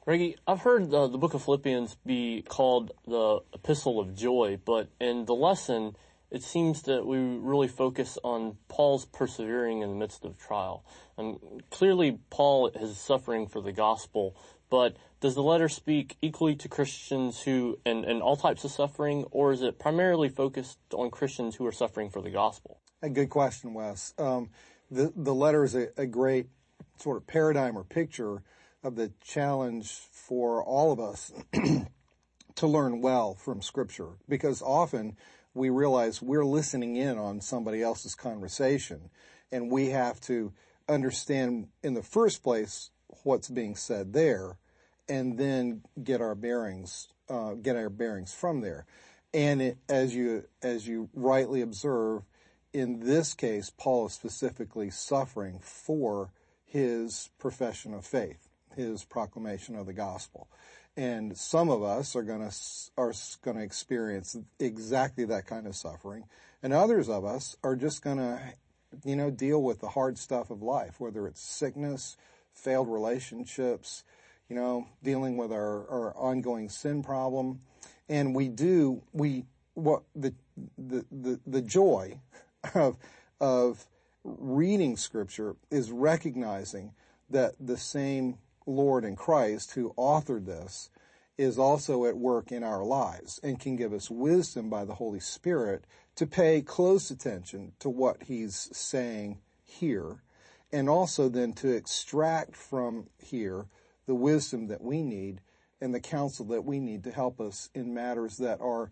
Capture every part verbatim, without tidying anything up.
Reggie, I've heard the, the book of Philippians be called the epistle of joy, but in the lesson, it seems that we really focus on Paul's persevering in the midst of trial. And clearly, Paul is suffering for the gospel, but does the letter speak equally to Christians who, and, and all types of suffering, or is it primarily focused on Christians who are suffering for the gospel? A good question, Wes. Um, the, the letter is a, a great sort of paradigm or picture of the challenge for all of us to learn well from Scripture, because often we realize we're listening in on somebody else's conversation, and we have to understand in the first place what's being said there, and then get our bearings, uh, get our bearings from there. And it, as you as you rightly observe, in this case, Paul is specifically suffering for his profession of faith, his proclamation of the gospel. And some of us are going to are going to experience exactly that kind of suffering, and others of us are just going to, you know, deal with the hard stuff of life, whether it's sickness, failed relationships, you know, dealing with our, our ongoing sin problem. And we do we what the the the, the joy of of reading Scripture is recognizing that the same Lord in Christ who authored this is also at work in our lives and can give us wisdom by the Holy Spirit to pay close attention to what he's saying here, and also then to extract from here the wisdom that we need and the counsel that we need to help us in matters that are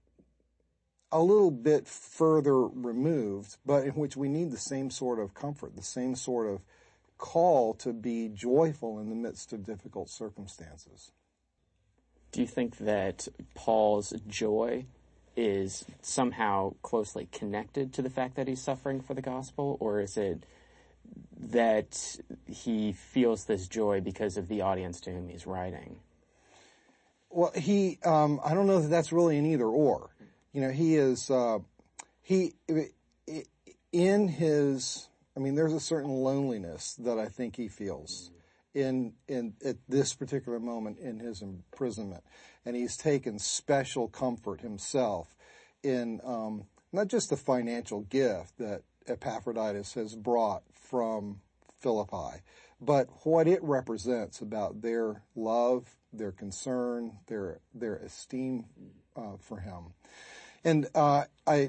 a little bit further removed, but in which we need the same sort of comfort, the same sort of call to be joyful in the midst of difficult circumstances. Do you think that Paul's joy is somehow closely connected to the fact that he's suffering for the gospel, or is it that he feels this joy because of the audience to whom he's writing? Well, he, um, I don't know that that's really an either or. You know, he is, uh, he, in his, I mean, there's a certain loneliness that I think he feels in, in, at this particular moment in his imprisonment. And he's taken special comfort himself in, um, not just the financial gift that Epaphroditus has brought from Philippi, but what it represents about their love, their concern, their, their esteem, uh, for him. And, uh, I,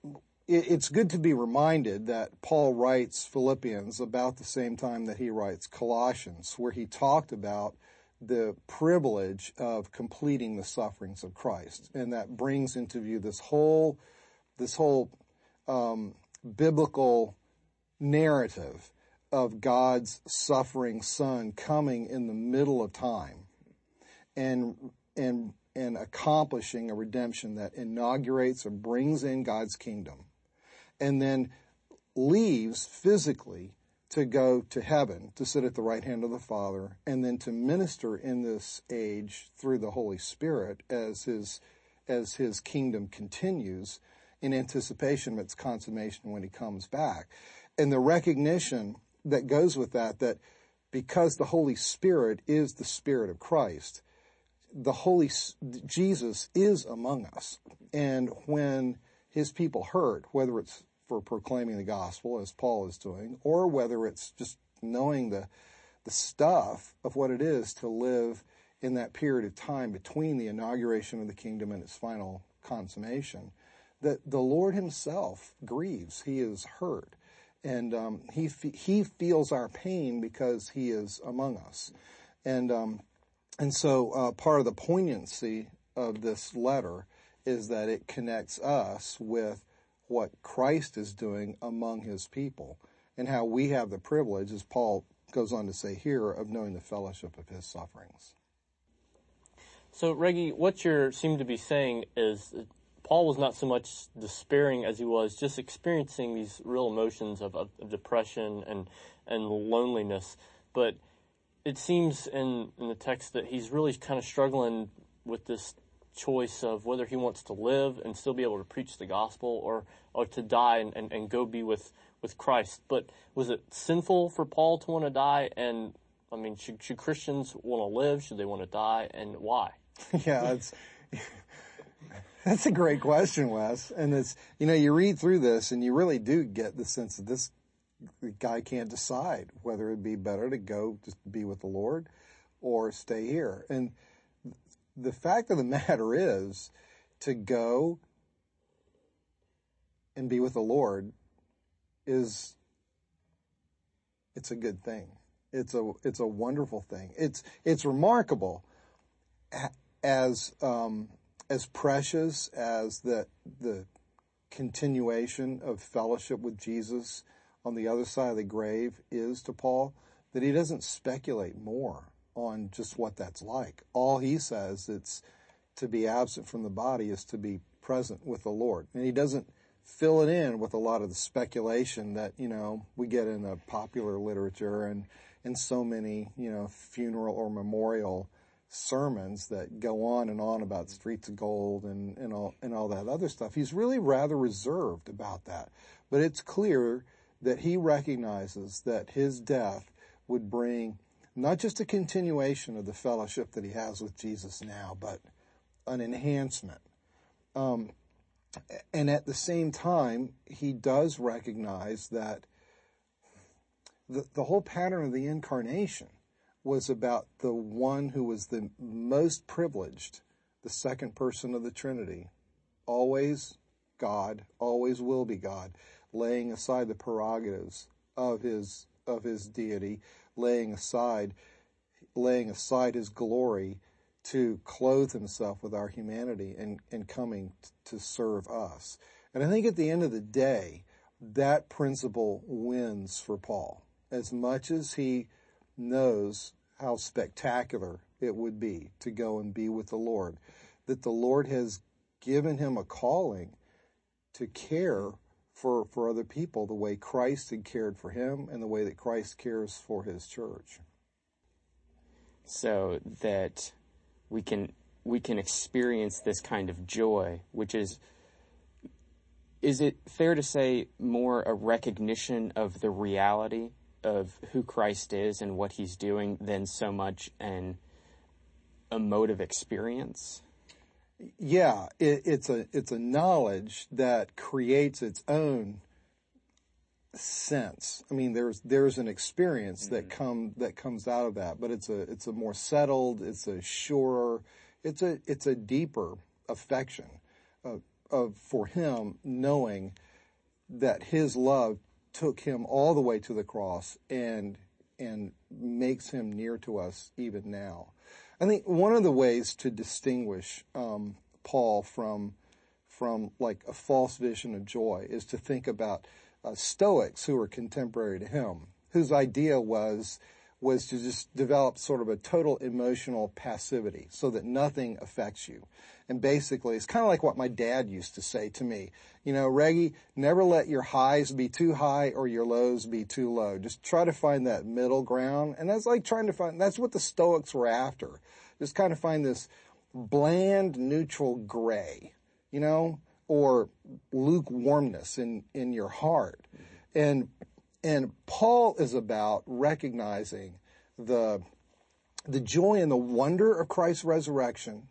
it's good to be reminded that Paul writes Philippians about the same time that he writes Colossians, where he talked about the privilege of completing the sufferings of Christ. And that brings into view this whole, this whole, um, biblical narrative of God's suffering Son coming in the middle of time and, and, and accomplishing a redemption that inaugurates or brings in God's kingdom, and then leaves physically to go to heaven, to sit at the right hand of the Father, and then to minister in this age through the Holy Spirit as his, as his kingdom continues in anticipation of its consummation when he comes back. And the recognition that goes with that, that because the Holy Spirit is the Spirit of Christ, the Holy, Jesus is among us. And when his people hurt, whether it's for proclaiming the gospel, as Paul is doing, or whether it's just knowing the, the stuff of what it is to live in that period of time between the inauguration of the kingdom and its final consummation, that the Lord himself grieves. He is hurt. And um, he he feels our pain because he is among us. And um, and so uh, part of the poignancy of this letter is that it connects us with what Christ is doing among his people, and how we have the privilege, as Paul goes on to say here, of knowing the fellowship of his sufferings. So, Reggie, what you seem to be saying is that Paul was not so much despairing as he was just experiencing these real emotions of, of, of depression and, and loneliness. But it seems in, in the text that he's really kind of struggling with this choice of whether he wants to live and still be able to preach the gospel, or, or to die and, and, and go be with, with Christ. But was it sinful for Paul to want to die? And I mean, should, should Christians want to live? Should they want to die? And why? Yeah, it's, that's a great question, Wes. And it's, you know, you read through this and you really do get the sense that this guy can't decide whether it'd be better to go just be with the Lord or stay here. And the fact of the matter is, to go and be with the Lord is, it's a good thing. It's a, it's a wonderful thing. It's, it's remarkable as, um, as precious as the, the continuation of fellowship with Jesus on the other side of the grave is to Paul, that he doesn't speculate more on just what that's like. All he says, it's to be absent from the body is to be present with the Lord. And he doesn't fill it in with a lot of the speculation that, you know, we get in the popular literature and in so many, you know, funeral or memorial sermons that go on and on about streets of gold and, and all, and all that other stuff. He's really rather reserved about that. But it's clear that he recognizes that his death would bring not just a continuation of the fellowship that he has with Jesus now, but an enhancement. Um, and at the same time, he does recognize that the, the whole pattern of the incarnation was about the one who was the most privileged, the second person of the Trinity, always God, always will be God, laying aside the prerogatives of his of his deity, laying aside laying aside his glory to clothe himself with our humanity and, and coming t- to serve us. And I think at the end of the day, that principle wins for Paul. As much as he knows how spectacular it would be to go and be with the Lord, that the Lord has given him a calling to care for, for other people the way Christ had cared for him and the way that Christ cares for his church. So that we can we can experience this kind of joy, which is, is it fair to say, more a recognition of the reality of who Christ is and what he's doing than so much an emotive experience? Yeah, it, it's a it's a knowledge that creates its own sense. I mean, there's there's an experience mm-hmm. that come that comes out of that, but it's a it's a more settled, it's a surer, it's a it's a deeper affection of, of for him, knowing that his love took him all the way to the cross and and makes him near to us even now. I think one of the ways to distinguish um, Paul from from like a false vision of joy is to think about uh, Stoics who were contemporary to him, whose idea was was to just develop sort of a total emotional passivity so that nothing affects you. And basically, it's kind of like what my dad used to say to me. You know, Reggie, never let your highs be too high or your lows be too low. Just try to find that middle ground. And that's like trying to find, that's what the Stoics were after. Just kind of find this bland, neutral gray, you know, or lukewarmness in, in your heart. And, and Paul is about recognizing the, the joy and the wonder of Christ's resurrection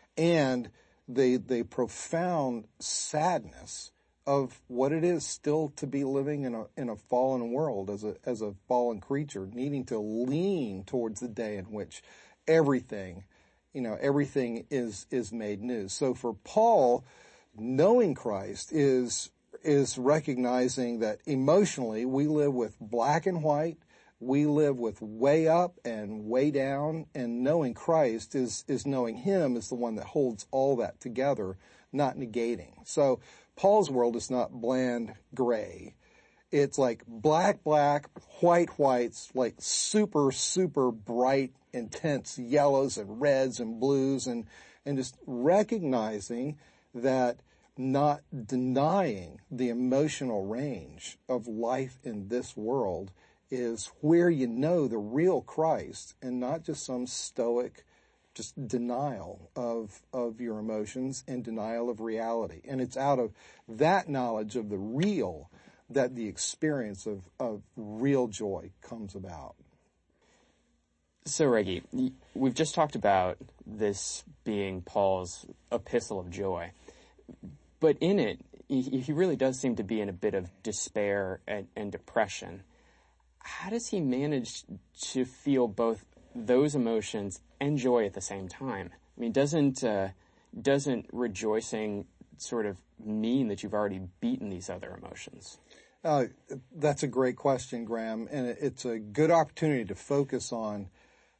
and the the profound sadness of what it is still to be living in a in a fallen world as a as a fallen creature, needing to lean towards the day in which everything, you know, everything is is made new. So for Paul, knowing Christ is is recognizing that emotionally we live with black and white. We live with way up and way down, and knowing Christ is, is knowing him is the one that holds all that together, not negating. So Paul's world is not bland gray. It's like black, black, white, whites, like super, super bright, intense yellows and reds and blues, and, and just recognizing that, not denying the emotional range of life in this world is where you know the real Christ and not just some stoic just denial of of your emotions and denial of reality. And it's out of that knowledge of the real that the experience of, of real joy comes about. So, Reggie, we've just talked about this being Paul's epistle of joy, but in it, he really does seem to be in a bit of despair and, and depression. How does he manage to feel both those emotions and joy at the same time? I mean, doesn't uh, doesn't rejoicing sort of mean that you've already beaten these other emotions? Uh, that's a great question, Graham, and it's a good opportunity to focus on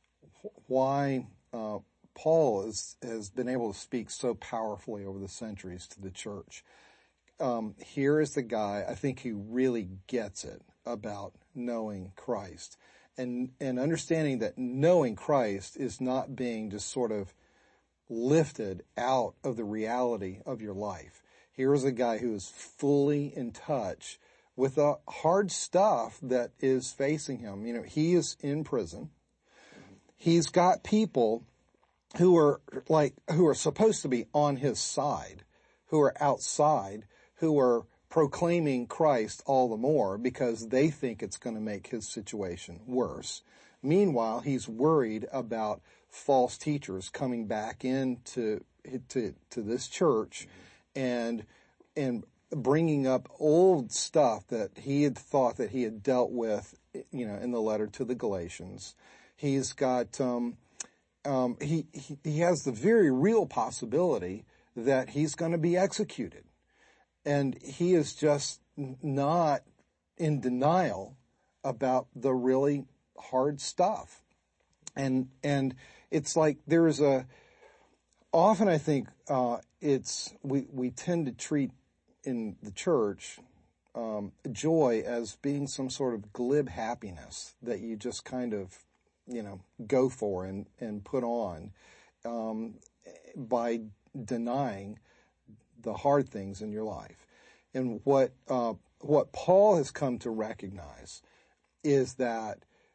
why uh, Paul is, has been able to speak so powerfully over the centuries to the church. Um, here is the guy, I think, who really gets it about knowing Christ and, and understanding that knowing Christ is not being just sort of lifted out of the reality of your life. Here is a guy who is fully in touch with the hard stuff that is facing him. You know, he is in prison. He's got people who are like, who are supposed to be on his side, who are outside, who are proclaiming Christ all the more because they think it's going to make his situation worse. Meanwhile, he's worried about false teachers coming back into to, to this church and and bringing up old stuff that he had thought that he had dealt with, you know, in the letter to the Galatians. He's got um, um, he, he he has the very real possibility that he's going to be executed. And he is just not in denial about the really hard stuff. And, and it's like there is a, often I think, uh, it's, we, we tend to treat in the church, um, joy as being some sort of glib happiness that you just kind of, you know, go for and, and put on, um, by denying the hard things in your life. And what uh, what Paul has come to recognize is that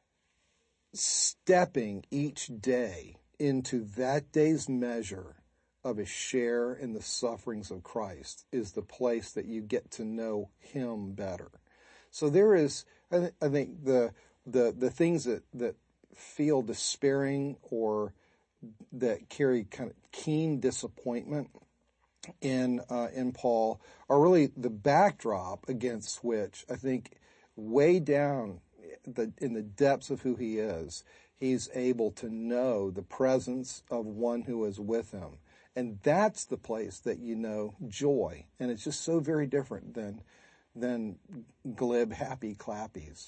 stepping each day into that day's measure of a share in the sufferings of Christ is the place that you get to know him better. So there is, I, th- I think, the the the things that, that feel despairing or that carry kind of keen disappointment in uh, in Paul are really the backdrop against which I think way down the, in the depths of who he is, he's able to know the presence of one who is with him. And that's the place that you know joy. And it's just so very different than than glib, happy clappies.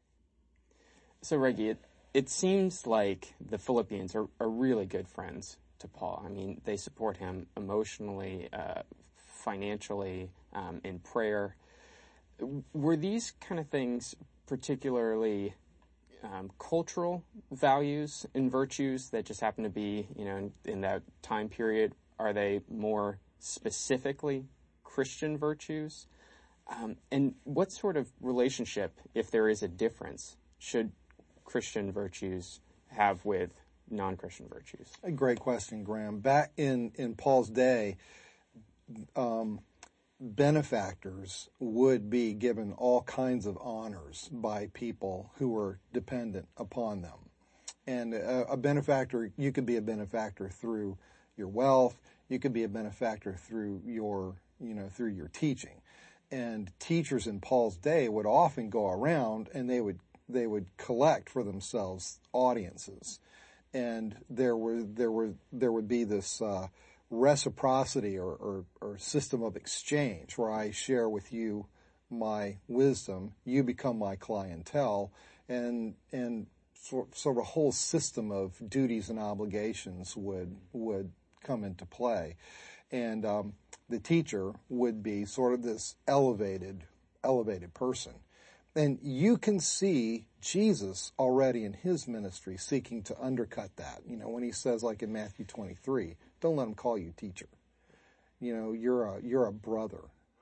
So, Reggie, it, it seems like the Philippians are, are really good friends to Paul. I mean, they support him emotionally, uh, financially, um, in prayer. Were these kind of things particularly um, cultural values and virtues that just happen to be, you know, in, in that time period? Are they more specifically Christian virtues? Um, and what sort of relationship, if there is a difference, should Christian virtues have with non-Christian virtues? A great question, Graham. Back in, in Paul's day, um, benefactors would be given all kinds of honors by people who were dependent upon them. And a, a benefactor, you could be a benefactor through your wealth. You could be a benefactor through your, you know, through your teaching. And teachers in Paul's day would often go around and they would they would collect for themselves audiences. And there were there were there would be this uh, reciprocity or, or, or system of exchange where I share with you my wisdom, you become my clientele, and and sort, sort of a whole system of duties and obligations would would come into play. And um, the teacher would be sort of this elevated elevated person. And you can see Jesus already in his ministry seeking to undercut that. You know, when he says, like in Matthew twenty-three, don't let him call you teacher. You know, you're a, you're a brother.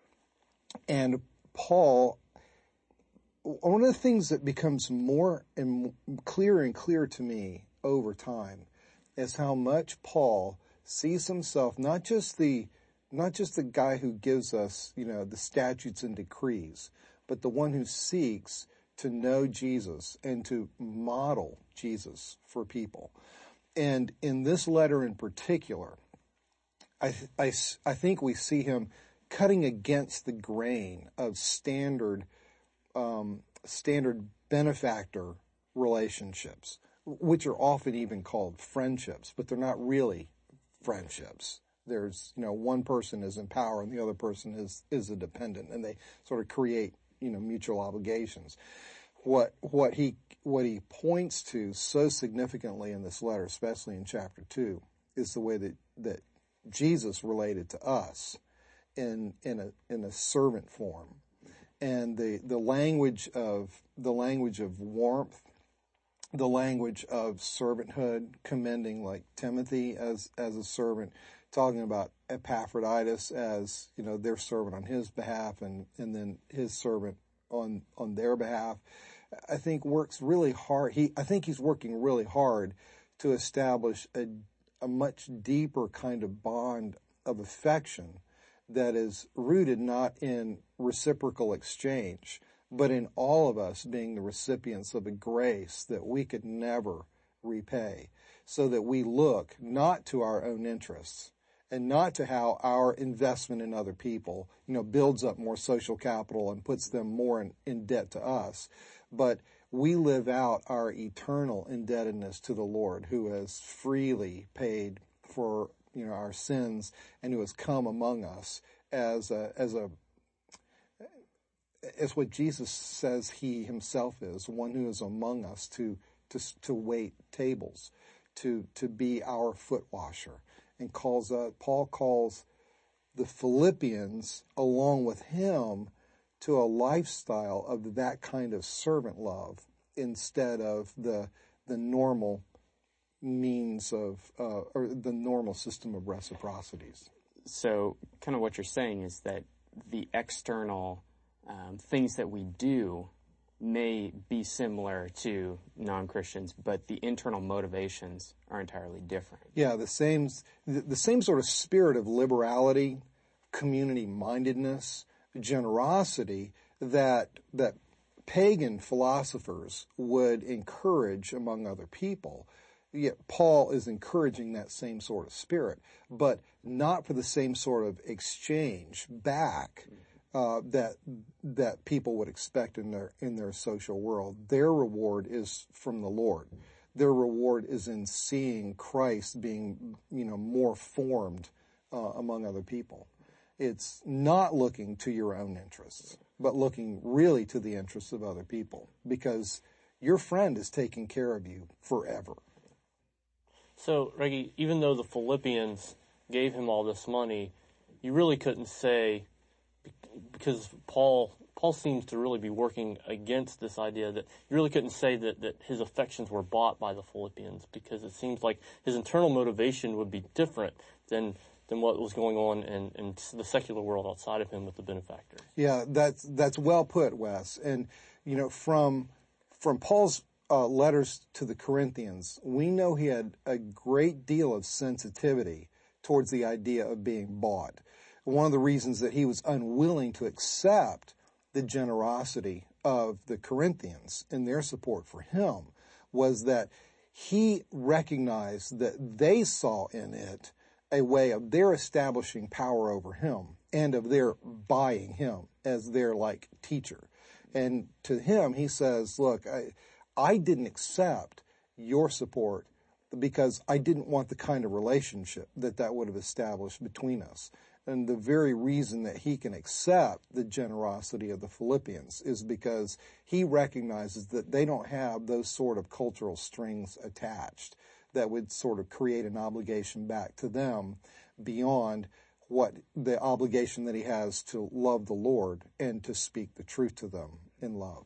And Paul, one of the things that becomes more and clearer and clearer to me over time is how much Paul sees himself, not just the, not just the guy who gives us, you know, the statutes and decrees, but the one who seeks to know Jesus and to model Jesus for people. And in this letter in particular, I, I, I think we see him cutting against the grain of standard um, standard benefactor relationships, which are often even called friendships, but they're not really friendships. There's, you know, one person is in power and the other person is, is a dependent, and they sort of create, you know, mutual obligations. What, what he, what he points to so significantly in this letter, especially in chapter two, is the way that, that Jesus related to us in, in a, in a servant form. And the, the language of, the language of warmth, the language of servanthood, commending like Timothy as, as a servant, talking about Epaphroditus as, you know, their servant on his behalf and, and then his servant on, on their behalf, I think works really hard. He, I think he's working really hard to establish a, a much deeper kind of bond of affection that is rooted not in reciprocal exchange, but in all of us being the recipients of a grace that we could never repay, so that we look not to our own interests and not to how our investment in other people, you know, builds up more social capital and puts them more in, in debt to us, but we live out our eternal indebtedness to the Lord, who has freely paid for, you know, our sins and who has come among us as a, as a, as what Jesus says he himself is, one who is among us to, to, to wait tables, to, to be our foot washer, and calls, uh, Paul calls the Philippians along with him to a lifestyle of that kind of servant love instead of the, the normal means of, uh, or the normal system of reciprocities. So kind of what you're saying is that the external um, things that we do may be similar to non-Christians, but the internal motivations are entirely different. Yeah, the same, the, the same sort of spirit of liberality, community-mindedness, generosity that, that pagan philosophers would encourage among other people. Yet Paul is encouraging that same sort of spirit, but not for the same sort of exchange back uh, that that people would expect in their in their social world. Their reward is from the Lord. Their reward is in seeing Christ being, you know, more formed uh, among other people. It's not looking to your own interests, but looking really to the interests of other people, because your friend is taking care of you forever. So, Reggie, even though the Philippians gave him all this money, you really couldn't say, because Paul Paul seems to really be working against this idea, that you really couldn't say that, that his affections were bought by the Philippians, because it seems like his internal motivation would be different than than what was going on in, in the secular world outside of him with the benefactors. Yeah, that's that's well put, Wes. And, you know, from from Paul's Uh, letters to the Corinthians, we know he had a great deal of sensitivity towards the idea of being bought. One of the reasons that he was unwilling to accept the generosity of the Corinthians in their support for him was that he recognized that they saw in it a way of their establishing power over him and of their buying him as their, like, teacher. And to him, he says, look, I... I didn't accept your support because I didn't want the kind of relationship that that would have established between us. And the very reason that he can accept the generosity of the Philippians is because he recognizes that they don't have those sort of cultural strings attached that would sort of create an obligation back to them beyond what the obligation that he has to love the Lord and to speak the truth to them in love.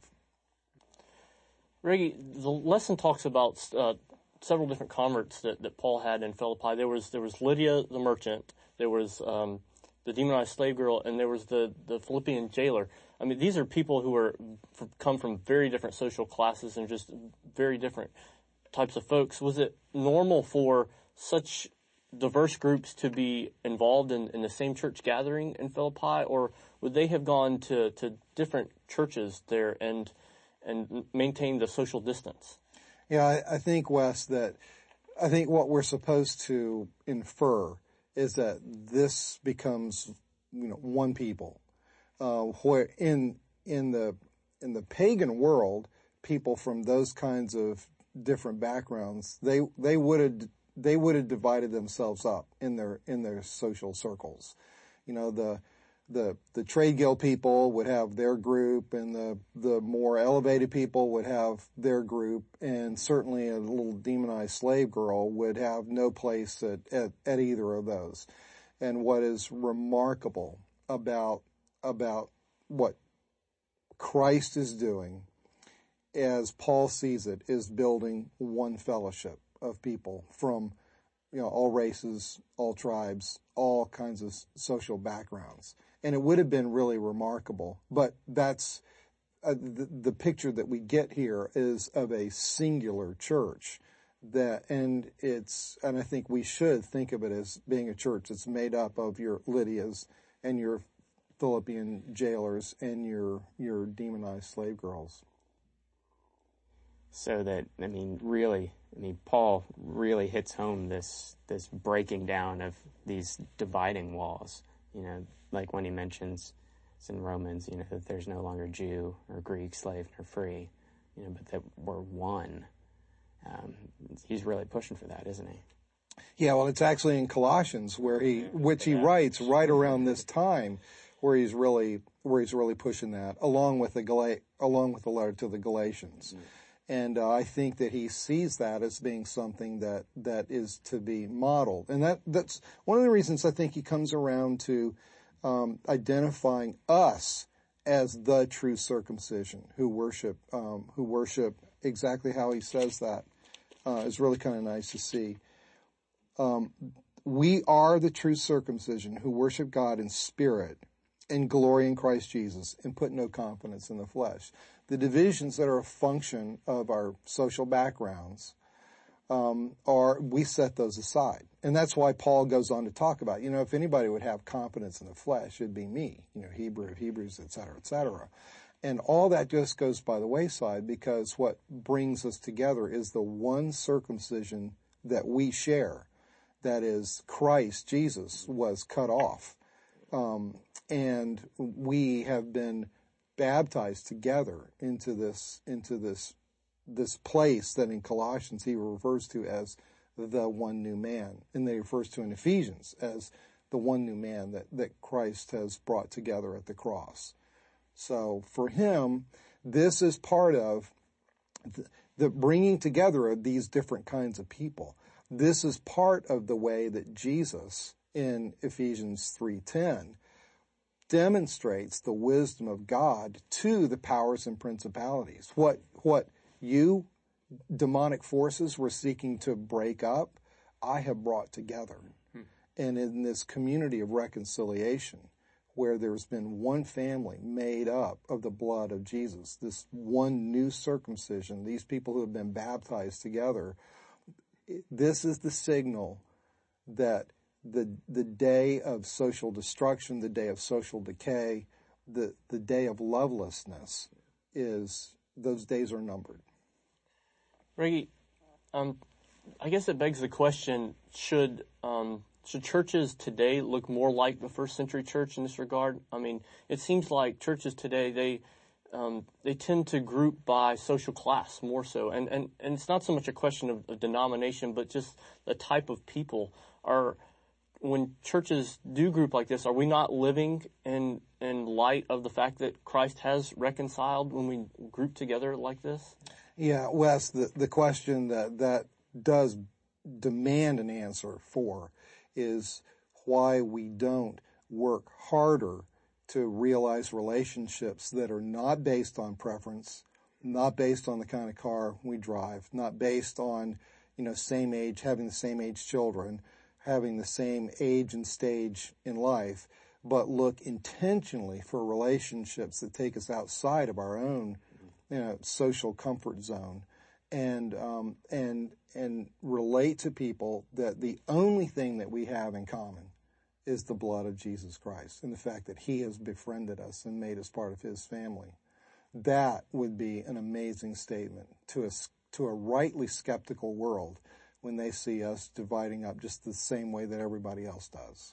Reggie, the lesson talks about uh, several different converts that, that Paul had in Philippi. There was there was Lydia the merchant, there was um, the demonized slave girl, and there was the, the Philippian jailer. I mean, these are people who are come from very different social classes and just very different types of folks. Was it normal for such diverse groups to be involved in, in the same church gathering in Philippi, or would they have gone to, to different churches there? And and maintain the social distance. Yeah, I, I think, Wes, that I think what we're supposed to infer is that this becomes, you know, one people. Uh, where in in the in the pagan world, people from those kinds of different backgrounds, they they would have they would have divided themselves up in their in their social circles. You know, the the the trade guild people would have their group, and the the more elevated people would have their group, and certainly a little demonized slave girl would have no place at at, at either of those. And what is remarkable about about what Christ is doing, as Paul sees it, is building one fellowship of people from, you know, all races, all tribes, all kinds of social backgrounds. And it would have been really remarkable, but that's uh, the, the picture that we get here is of a singular church that, and it's, and I think we should think of it as being a church that's made up of your Lydias and your Philippian jailers and your your demonized slave girls. So that, I mean, really, I mean, Paul really hits home this this breaking down of these dividing walls. You know, like when he mentions it's in Romans, you know, that there's no longer Jew or Greek, slave or free, you know, but that we're one. Um, he's really pushing for that, isn't he? Yeah, well, it's actually in Colossians where he, which he writes right around this time, where he's really where he's really pushing that, along with the Gal- along with the letter to the Galatians, mm. and uh, I think that he sees that as being something that, that is to be modeled, and that that's one of the reasons I think he comes around to um, identifying us as the true circumcision who worship um, who worship exactly how he says that uh, is really kind of nice to see. Um, we are the true circumcision who worship God in spirit and glory in Christ Jesus and put no confidence in the flesh. The divisions that are a function of our social backgrounds um, are, we set those aside. And that's why Paul goes on to talk about, you know, if anybody would have confidence in the flesh, it'd be me, you know, Hebrew of Hebrews, et cetera, et cetera. And all that just goes by the wayside, because what brings us together is the one circumcision that we share. That is, Christ Jesus was cut off. Um, and we have been baptized together into this, into this, this place that in Colossians he refers to as the one new man. And they refers to in Ephesians as the one new man that, that Christ has brought together at the cross. So for him, this is part of the, the bringing together of these different kinds of people. This is part of the way that Jesus in Ephesians three ten demonstrates the wisdom of God to the powers and principalities. What, what you, demonic forces, were seeking to break up, I have brought together. Hmm. And in this community of reconciliation, where there's been one family made up of the blood of Jesus, this one new circumcision, these people who have been baptized together, this is the signal that the the day of social destruction, the day of social decay, the, the day of lovelessness is, those days are numbered. Reggie, um, I guess it begs the question, should um, should churches today look more like the first century church in this regard? I mean, it seems like churches today, they um, they tend to group by social class more so. And, and, and it's not so much a question of, of denomination, but just the type of people. Are, when churches do group like this, are we not living in in light of the fact that Christ has reconciled when we group together like this? Yeah, Wes, the, the question that, that does demand an answer for is why we don't work harder to realize relationships that are not based on preference, not based on the kind of car we drive, not based on, you know, same age, having the same age children, having the same age and stage in life, but look intentionally for relationships that take us outside of our own, you know, social comfort zone, and um, and and relate to people that the only thing that we have in common is the blood of Jesus Christ and the fact that he has befriended us and made us part of his family. that would be an amazing statement to a, to a rightly skeptical world when they see us dividing up just the same way that everybody else does.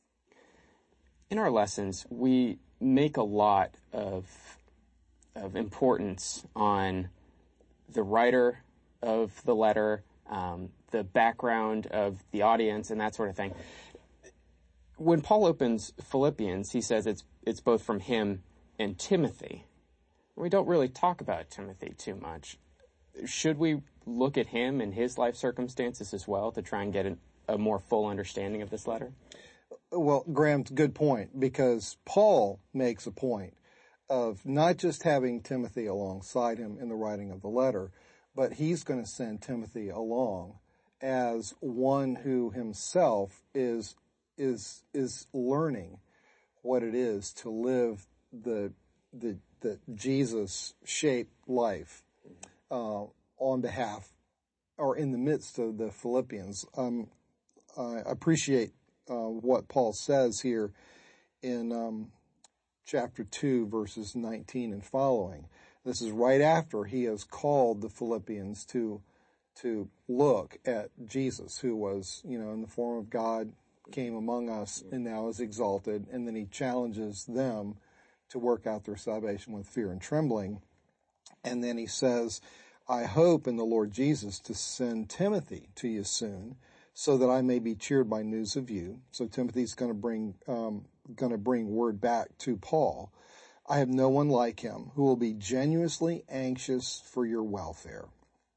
In our lessons, we make a lot of of importance on the writer of the letter, um, the background of the audience, and that sort of thing. When Paul opens Philippians, he says it's it's both from him and Timothy. We don't really talk about Timothy too much. Should we look at him and his life circumstances as well to try and get an, a more full understanding of this letter? Well, Graham, good point, because Paul makes a point of not just having Timothy alongside him in the writing of the letter, but he's going to send Timothy along as one who himself is is is learning what it is to live the the the Jesus-shaped life uh, on behalf or in the midst of the Philippians. Um, I appreciate uh, what Paul says here in um, chapter two, verses nineteen and following. This is right after he has called the Philippians to to look at Jesus, who was, you know, in the form of God, came among us, and now is exalted. And then he challenges them to work out their salvation with fear and trembling. And then he says, I hope in the Lord Jesus to send Timothy to you soon, so that I may be cheered by news of you. So Timothy's going to bring um, going to bring word back to Paul. I have no one like him who will be genuinely anxious for your welfare.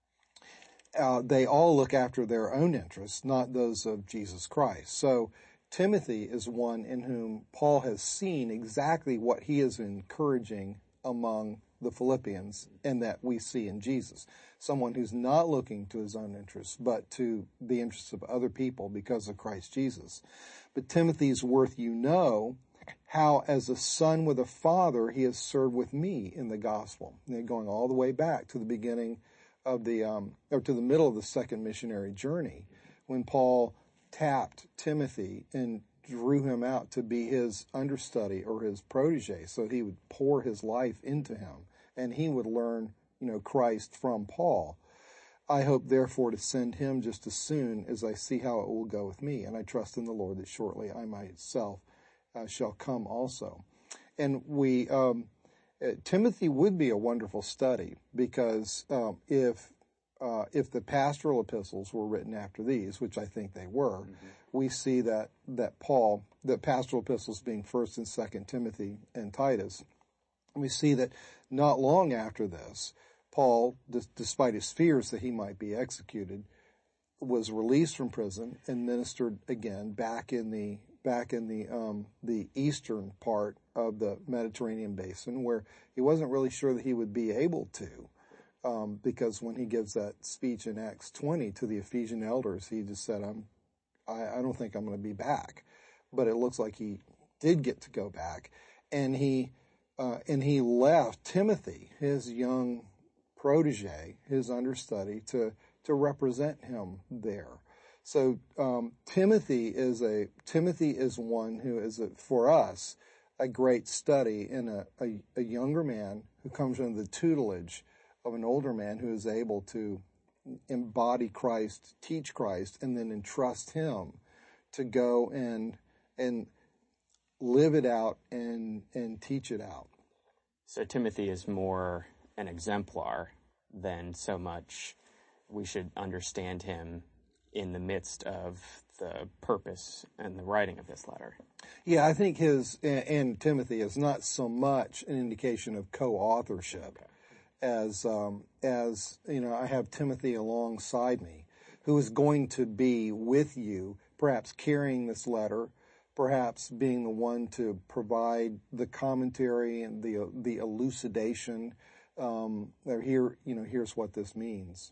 Uh, they all look after their own interests, not those of Jesus Christ. So Timothy is one in whom Paul has seen exactly what he is encouraging among the Philippians and that we see in Jesus. Someone who's not looking to his own interests, but to the interests of other people because of Christ Jesus. But Timothy's worth you know how as a son with a father he has served with me in the gospel. And going all the way back to the beginning of the, um, or to the middle of the second missionary journey, when Paul tapped Timothy and drew him out to be his understudy or his protege, so he would pour his life into him and he would learn, you know, Christ from Paul. I hope therefore to send him just as soon as I see how it will go with me, and I trust in the Lord that shortly I myself uh, shall come also. And we, um, uh, Timothy would be a wonderful study because um, if Uh, if the pastoral epistles were written after these, which I think they were, mm-hmm. we see that, that Paul, the pastoral epistles being First and Second Timothy and Titus, we see that not long after this, Paul, d- despite his fears that he might be executed, was released from prison and ministered again back in the back in the um, the eastern part of the Mediterranean basin, where he wasn't really sure that he would be able to. Um, because when he gives that speech in Acts twenty to the Ephesian elders, he just said, I'm, I, I don't think I'm going to be back. But it looks like he did get to go back. And he, uh, and he left Timothy, his young protege, his understudy, to, to represent him there. So, um, Timothy is a, Timothy is one who is a, for us, a great study in a, a, a younger man who comes under the tutelage of an older man who is able to embody Christ, teach Christ, and then entrust him to go and and live it out and and teach it out. So Timothy is more an exemplar than so much we should understand him in the midst of the purpose and the writing of this letter. Yeah, I think his and, and Timothy is not so much an indication of co-authorship. Okay. As, um, as, you know, I have Timothy alongside me who is going to be with you, perhaps carrying this letter, perhaps being the one to provide the commentary and the, the elucidation. Um, here, you know, here's what this means.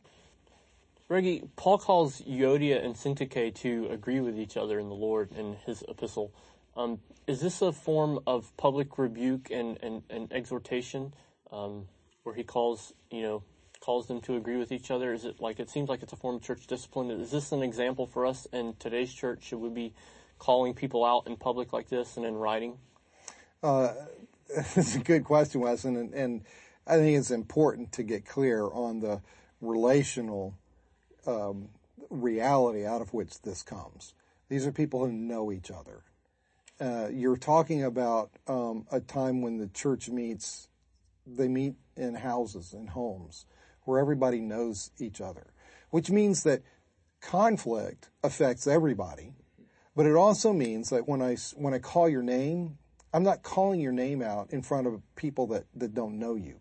Reggie, Paul calls Euodia and Syntyche to agree with each other in the Lord in his epistle. Um, is this a form of public rebuke and, and, and exhortation? Um, where he calls, you know, calls them to agree with each other? Is it like, it seems like it's a form of church discipline. Is this an example for us in today's church? Should we be calling people out in public like this and in writing? Uh, it's a good question, Wes. And, and I think it's important to get clear on the relational um, reality out of which this comes. These are people who know each other. Uh, you're talking about um, a time when the church meets, they meet in houses, in homes, where everybody knows each other, which means that conflict affects everybody, but it also means that when I, when I call your name, I'm not calling your name out in front of people that, that don't know you.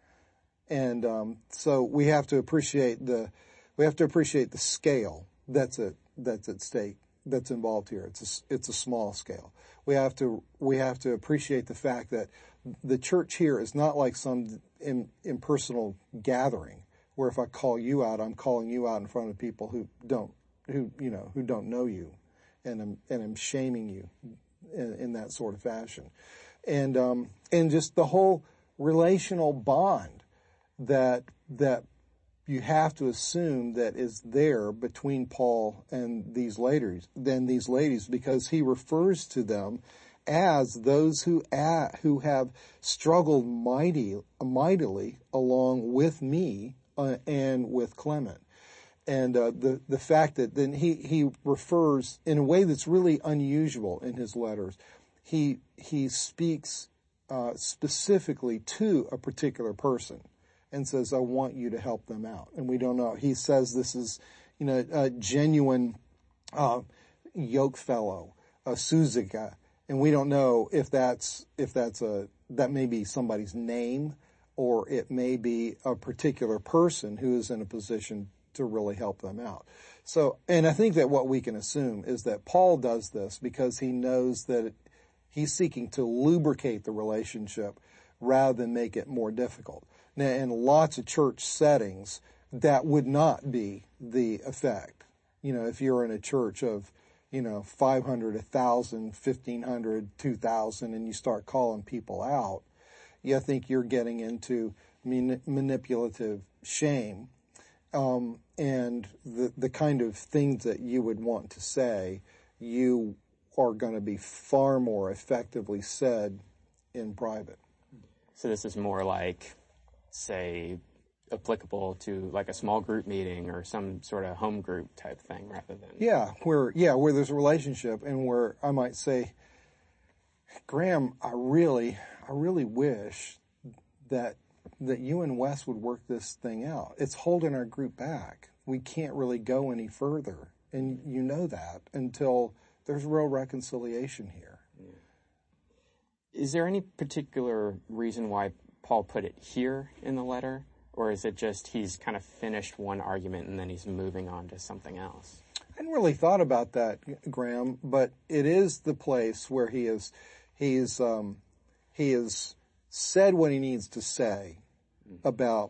And um, so we have to appreciate the we have to appreciate the scale that's at that's at stake, that's involved here. It's a, it's a small scale. We have to we have to appreciate the fact that the church here is not like some in, impersonal gathering where if I call you out, I'm calling you out in front of people who don't who you know who don't know you, and I'm and I'm shaming you in, in that sort of fashion, and um, and just the whole relational bond that that you have to assume that is there between Paul and these ladies, then these ladies, because he refers to them as those who at, who have struggled mighty mightily along with me uh, and with Clement. And uh, the the fact that then he he refers in a way that's really unusual in his letters. He he speaks uh, specifically to a particular person and says, I want you to help them out. And we don't know. He says this is, you know, a genuine uh, yoke fellow, a Suzuka. And we don't know if that's, if that's a, that may be somebody's name, or it may be a particular person who is in a position to really help them out. So, and I think that what we can assume is that Paul does this because he knows that it, he's seeking to lubricate the relationship rather than make it more difficult. Now, in lots of church settings, that would not be the effect. You know, if you're in a church of, you know, five hundred, one thousand, fifteen hundred, two thousand, and you start calling people out, you think you're getting into man- manipulative shame. Um, and the, the kind of things that you would want to say, you are going to be far more effectively said in private. So this is more like, say, applicable to like a small group meeting or some sort of home group type thing rather than... Yeah, where, yeah, where there's a relationship and where I might say, Graham, I really, I really wish that, that you and Wes would work this thing out. It's holding our group back. We can't really go any further. And you know that until there's real reconciliation here. Yeah. Is there any particular reason why Paul put it here in the letter, or is it just he's kind of finished one argument and then he's moving on to something else? I hadn't really thought about that, Graham, but it is the place where he is, he's, um, he has said what he needs to say about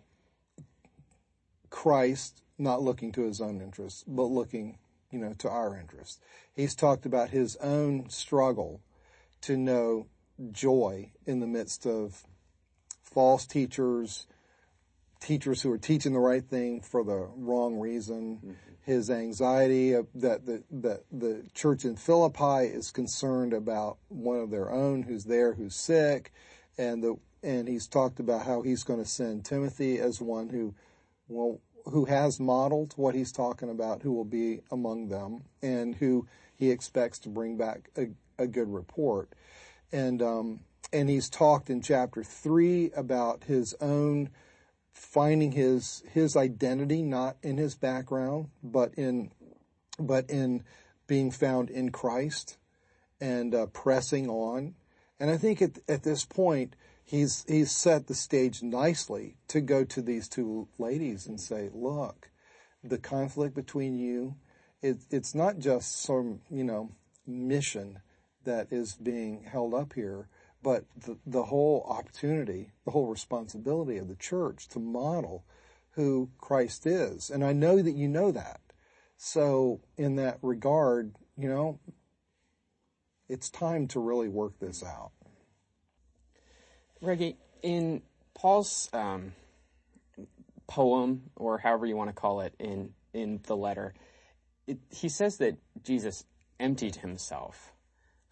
Christ not looking to his own interests, but looking, you know, to our interests. He's talked about his own struggle to know joy in the midst of false teachers, teachers who are teaching the right thing for the wrong reason, mm-hmm. his anxiety of that the, that the church in Philippi is concerned about one of their own who's there, who's sick, and the and he's talked about how he's going to send Timothy as one who will who has modeled what he's talking about, who will be among them, and who he expects to bring back a, a good report. And um And he's talked in chapter three about his own finding his his identity not in his background, but in but in being found in Christ and uh, pressing on. And I think at at this point he's he's set the stage nicely to go to these two ladies and say, "Look, the conflict between you, it, it's not just some you know mission that is being held up here." But the, the whole opportunity, the whole responsibility of the church to model who Christ is. And I know that you know that. So in that regard, you know, it's time to really work this out. Reggie, in Paul's um, poem, or however you want to call it, in, in the letter, it, he says that Jesus emptied himself.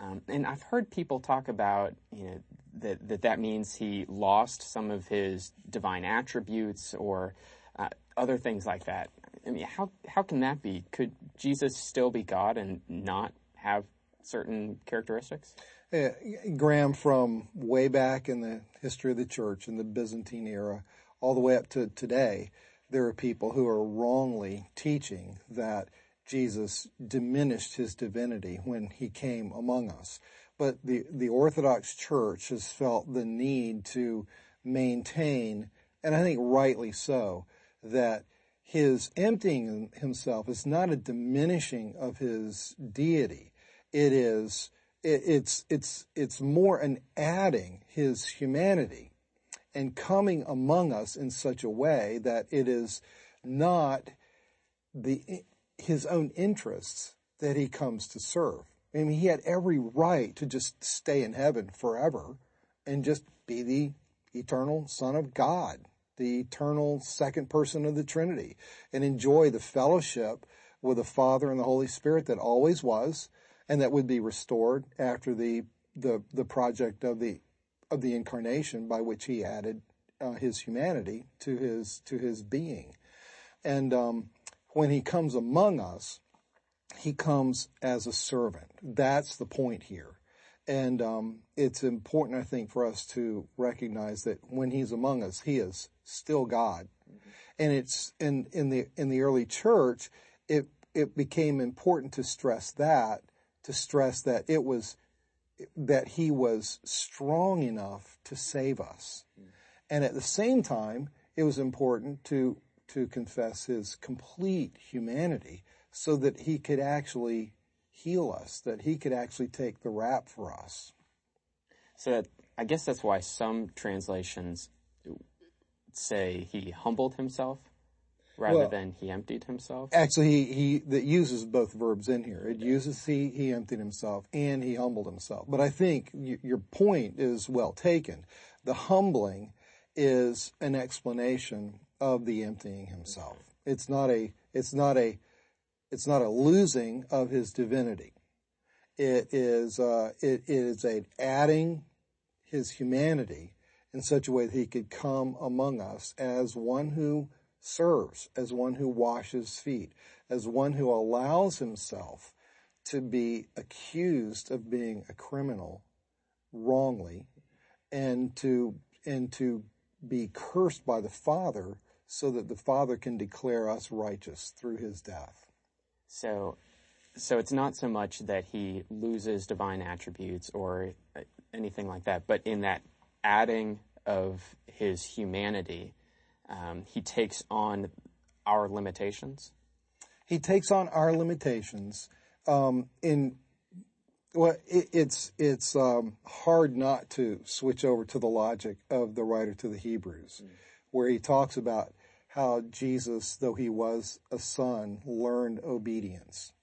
Um, and I've heard people talk about, you know, that, that that means he lost some of his divine attributes or uh, other things like that. I mean, how how can that be? Could Jesus still be God and not have certain characteristics? Yeah, Graham, from way back in the history of the church, in the Byzantine era, all the way up to today, there are people who are wrongly teaching that Jesus diminished his divinity when he came among us. But the, the Orthodox Church has felt the need to maintain, and I think rightly so, that his emptying himself is not a diminishing of his deity. It is, it, it's, it's, it's more an adding his humanity and coming among us in such a way that it is not the, his own interests that he comes to serve. I mean, he had every right to just stay in heaven forever and just be the eternal Son of God, the eternal second person of the Trinity, and enjoy the fellowship with the Father and the Holy Spirit that always was, and that would be restored after the the the project of the of the incarnation, by which he added uh, his humanity to his to his being. And um, when he comes among us, he comes as a servant. That's the point here. And um, it's important, I think, for us to recognize that when he's among us, he is still God. Mm-hmm. And it's in, in the in the early church, it it became important to stress that, to stress that it was that he was strong enough to save us. Mm-hmm. And at the same time, it was important to to confess his complete humanity, so that he could actually heal us, that he could actually take the rap for us. So that, I guess that's why some translations say he humbled himself rather well, than he emptied himself. Actually, he, he that uses both verbs in here. It uses he, he emptied himself, and he humbled himself. But I think y- your point is well taken. The humbling is an explanation of the emptying himself. It's not a, it's not a, It's not a losing of his divinity. It is, uh, it is a adding his humanity in such a way that he could come among us as one who serves, as one who washes feet, as one who allows himself to be accused of being a criminal wrongly, and to, and to be cursed by the Father so that the Father can declare us righteous through his death. So, so it's not so much that he loses divine attributes or anything like that, but in that adding of his humanity, um, he takes on our limitations. He takes on our limitations. Um, in well, it, it's it's um, hard not to switch over to the logic of the writer to the Hebrews, mm. where he talks about how Jesus, though he was a son, learned obedience.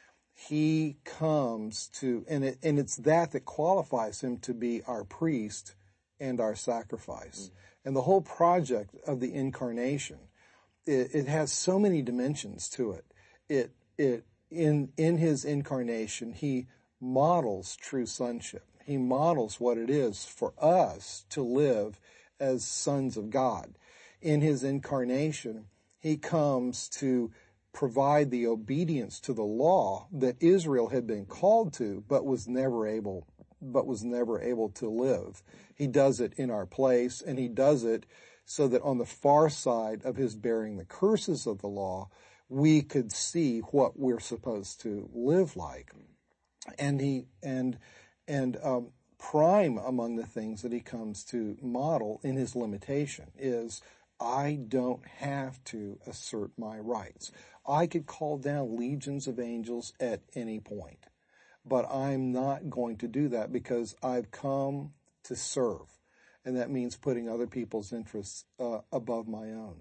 He comes to, and it, and it's that that qualifies him to be our priest and our sacrifice. Mm. And the whole project of the incarnation, it, it has so many dimensions to it. It, it, in, in his incarnation, he models true sonship. He models what it is for us to live as sons of God. In his incarnation, he comes to provide the obedience to the law that Israel had been called to, but was never able, but was never able to live. He does it in our place, and he does it so that on the far side of his bearing the curses of the law, we could see what we're supposed to live like. And he, and, and, um, prime among the things that he comes to model in his limitation is, I don't have to assert my rights. I could call down legions of angels at any point, but I'm not going to do that because I've come to serve, and that means putting other people's interests uh, above my own.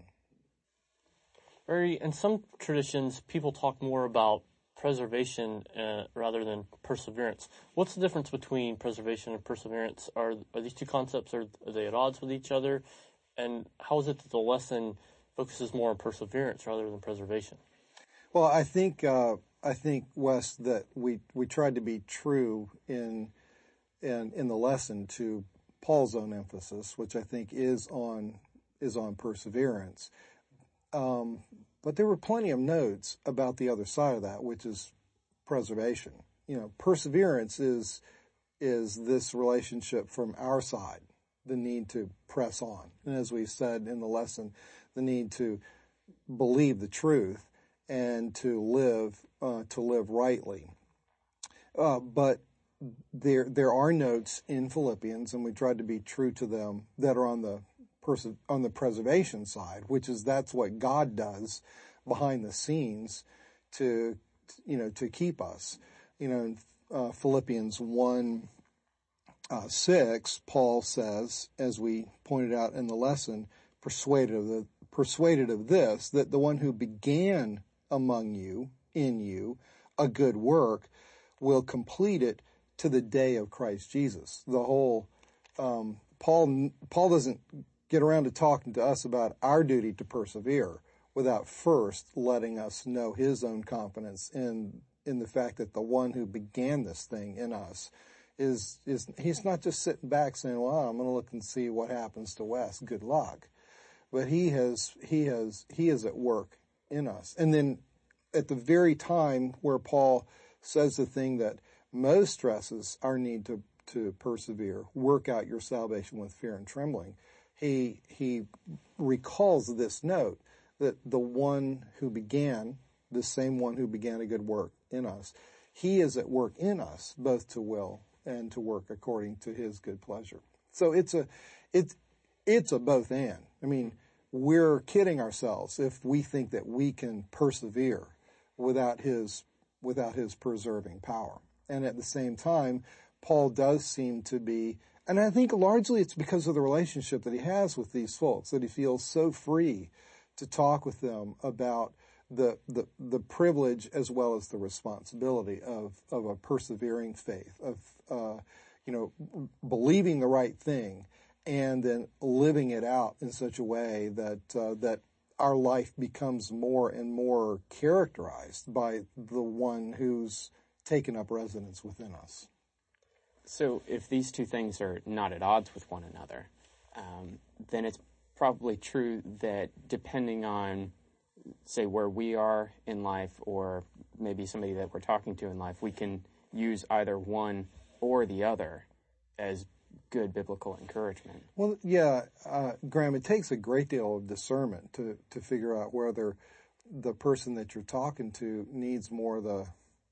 Very, in some traditions, people talk more about preservation uh, rather than perseverance. What's the difference between preservation and perseverance? Are are these two concepts, are, are they at odds with each other? And how is it that the lesson focuses more on perseverance rather than preservation? Well, I think uh, I think, Wes, that we we tried to be true in in in the lesson to Paul's own emphasis, which I think is on is on perseverance. Um, but there were plenty of notes about the other side of that, which is preservation. You know, perseverance is is this relationship from our side, the need to press on, and as we said in the lesson, the need to believe the truth and to live uh, to live rightly. Uh, but there there are notes in Philippians, and we tried to be true to them, that are on the pers- on the preservation side, which is that's what God does behind the scenes to you know to keep us. You know, in uh, Philippians one uh, six, Paul says, as we pointed out in the lesson, persuaded of the persuaded of this, that the one who began among you, in you, a good work, will complete it to the day of Christ Jesus. The whole, um, Paul, Paul doesn't get around to talking to us about our duty to persevere without first letting us know his own confidence in, in the fact that the one who began this thing in us is, is, he's not just sitting back saying, well, I'm going to look and see what happens to Wes. Good luck. But he has, he has, he is at work in us. And then at the very time where Paul says the thing that most stresses our need to, to persevere, work out your salvation with fear and trembling, he, he recalls this note that the one who began, the same one who began a good work in us, he is at work in us, both to will and to work according to his good pleasure. So it's a, it's, it's a both and. I mean, we're kidding ourselves if we think that we can persevere without his, without his preserving power. And at the same time, Paul does seem to be, and I think largely it's because of the relationship that he has with these folks, that he feels so free to talk with them about the, the, the privilege as well as the responsibility of, of a persevering faith, of, uh, you know, believing the right thing and then living it out in such a way that, uh, that our life becomes more and more characterized by the one who's taken up residence within us. So if these two things are not at odds with one another, um, then it's probably true that depending on, say, where we are in life or maybe somebody that we're talking to in life, we can use either one or the other as good biblical encouragement. Well, yeah, uh, Graham, it takes a great deal of discernment to, to figure out whether the person that you're talking to needs more the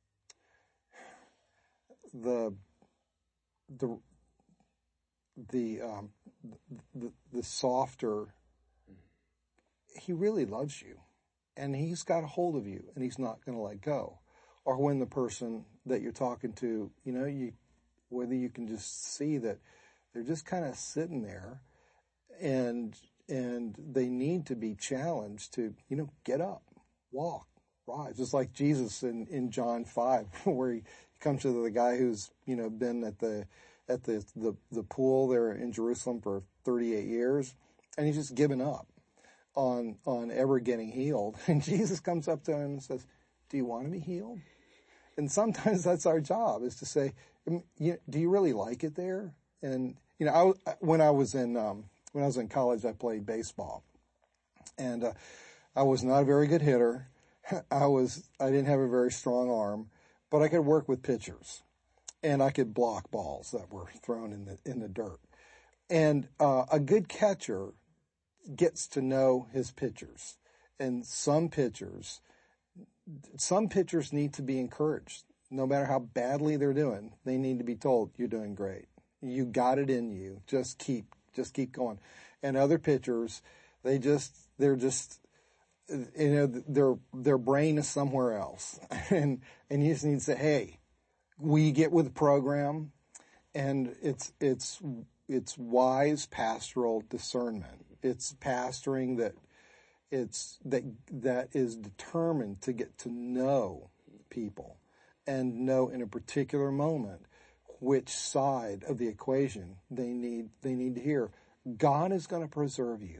the the the um, the, the softer. He really loves you, and he's got a hold of you, and he's not going to let go. Or when the person that you're talking to, you know, you whether you can just see that they're just kind of sitting there, and and they need to be challenged to, you know, get up, walk, rise. Just like Jesus in, in John five, where he comes to the guy who's, you know, been at the at the, the, the pool there in Jerusalem for thirty-eight years, and he's just given up on on ever getting healed. And Jesus comes up to him and says, do you want to be healed? And sometimes that's our job, is to say, do you really like it there? And, you know, I, when I was in, um, when I was in college, I played baseball, and, uh, I was not a very good hitter. I was, I didn't have a very strong arm, but I could work with pitchers, and I could block balls that were thrown in the, in the dirt. And, uh, a good catcher gets to know his pitchers, and some pitchers, some pitchers need to be encouraged. No matter how badly they're doing, they need to be told, you're doing great. You got it in you. Just keep, just keep going. And other pitchers, they just, they're just, you know, their, their brain is somewhere else. And, and you just need to say, hey, we get with the program, and it's, it's, it's wise pastoral discernment. It's pastoring that, it's, that, that is determined to get to know people and know in a particular moment which side of the equation they need, they need to hear. God is going to preserve you.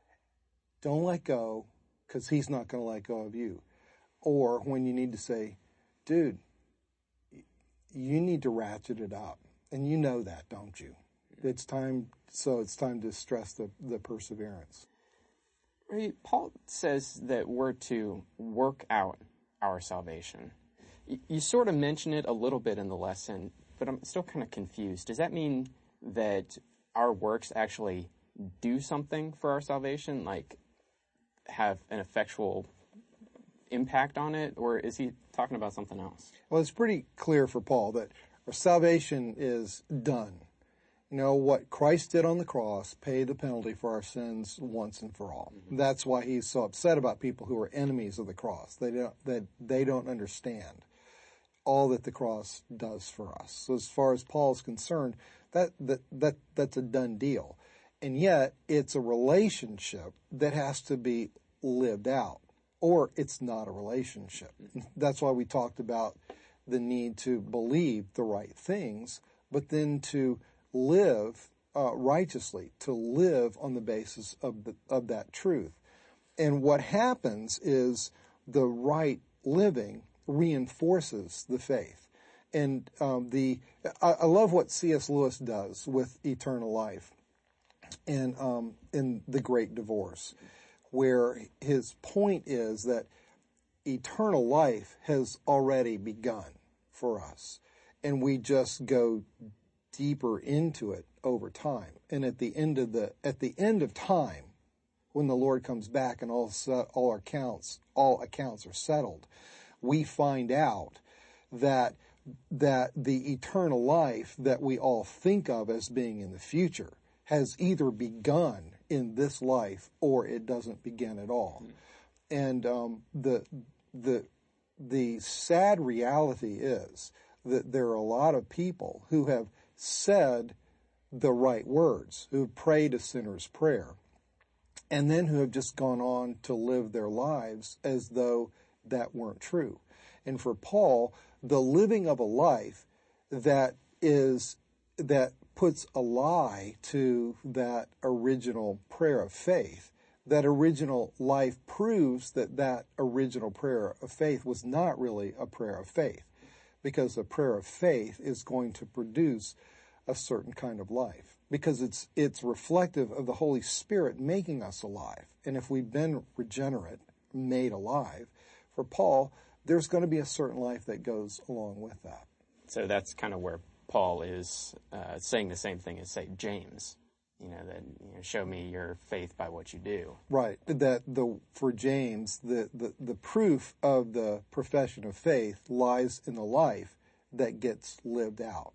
Don't let go, because he's not going to let go of you. Or when you need to say, dude, you need to ratchet it up. And you know that, don't you? It's time, so it's time to stress the, the perseverance. Right. Paul says that we're to work out our salvation. You, you sort of mention it a little bit in the lesson, but I'm still kind of confused. Does that mean that our works actually do something for our salvation, like have an effectual impact on it, or is he talking about something else? Well, it's pretty clear for Paul that our salvation is done. You know, what Christ did on the cross paid the penalty for our sins once and for all. Mm-hmm. That's why he's so upset about people who are enemies of the cross. They don't, that they don't understand all that the cross does for us. So as far as Paul's concerned, that, that, that, that's a done deal. And yet, it's a relationship that has to be lived out, or it's not a relationship. That's why we talked about the need to believe the right things, but then to live uh, righteously, to live on the basis of the, of that truth. And what happens is the right living reinforces the faith. And um, the I, I love what C S Lewis does with eternal life in um, in The Great Divorce, where his point is that eternal life has already begun for us, and we just go deeper into it over time. And at the end of the at the end of time, when the Lord comes back and all all our accounts all accounts are settled, we find out that that the eternal life that we all think of as being in the future has either begun in this life or it doesn't begin at all. Mm-hmm. And um, the the the sad reality is that there are a lot of people who have said the right words, who have prayed a sinner's prayer, and then who have just gone on to live their lives as though that weren't true. And for Paul, the living of a life that is that puts a lie to that original prayer of faith, that original life proves that that original prayer of faith was not really a prayer of faith, because the prayer of faith is going to produce a certain kind of life, because it's it's reflective of the Holy Spirit making us alive. And if we've been regenerate, made alive, for Paul, there's going to be a certain life that goes along with that. So that's kind of where Paul is uh, saying the same thing as, say, James. You know, that you know, show me your faith by what you do. Right. That the for James, the, the, the proof of the profession of faith lies in the life that gets lived out.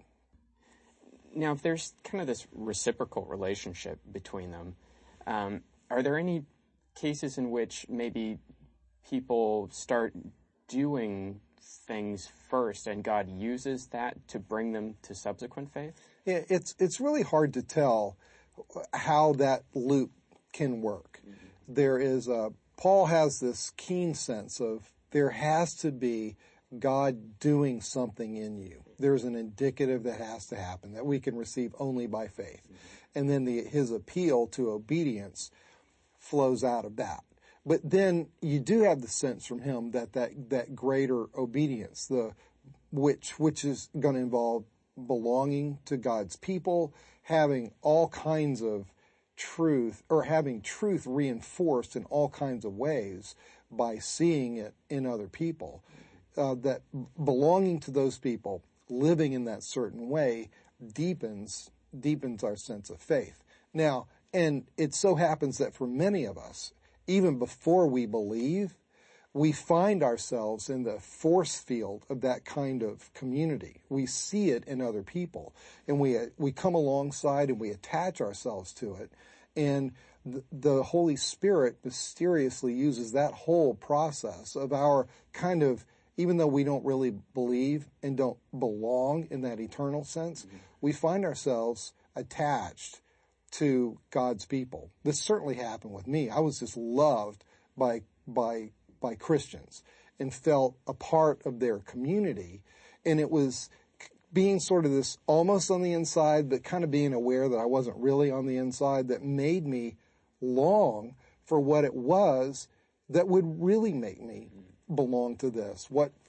Now, if there's kind of this reciprocal relationship between them, um, are there any cases in which maybe people start doing things first and God uses that to bring them to subsequent faith? Yeah, it's it's really hard to tell how that loop can work. Mm-hmm. There is a, Paul has this keen sense of there has to be God doing something in you. There's an indicative that has to happen that we can receive only by faith. Mm-hmm. And then the, his appeal to obedience flows out of that. But then you do have the sense from him that that, that greater obedience, the which which is going to involve belonging to God's people, having all kinds of truth, or having truth reinforced in all kinds of ways by seeing it in other people, uh, that belonging to those people, living in that certain way, deepens deepens our sense of faith. Now, and it so happens that for many of us, even before we believe, we find ourselves in the force field of that kind of community. We see it in other people, and we we come alongside and we attach ourselves to it, and the, the Holy Spirit mysteriously uses that whole process of our kind of, even though we don't really believe and don't belong in that eternal sense, mm-hmm. we find ourselves attached to God's people. This certainly happened with me. I was just loved by by by Christians and felt a part of their community, and it was being sort of this almost on the inside, but kind of being aware that I wasn't really on the inside, that made me long for what it was that would really make me belong to this. What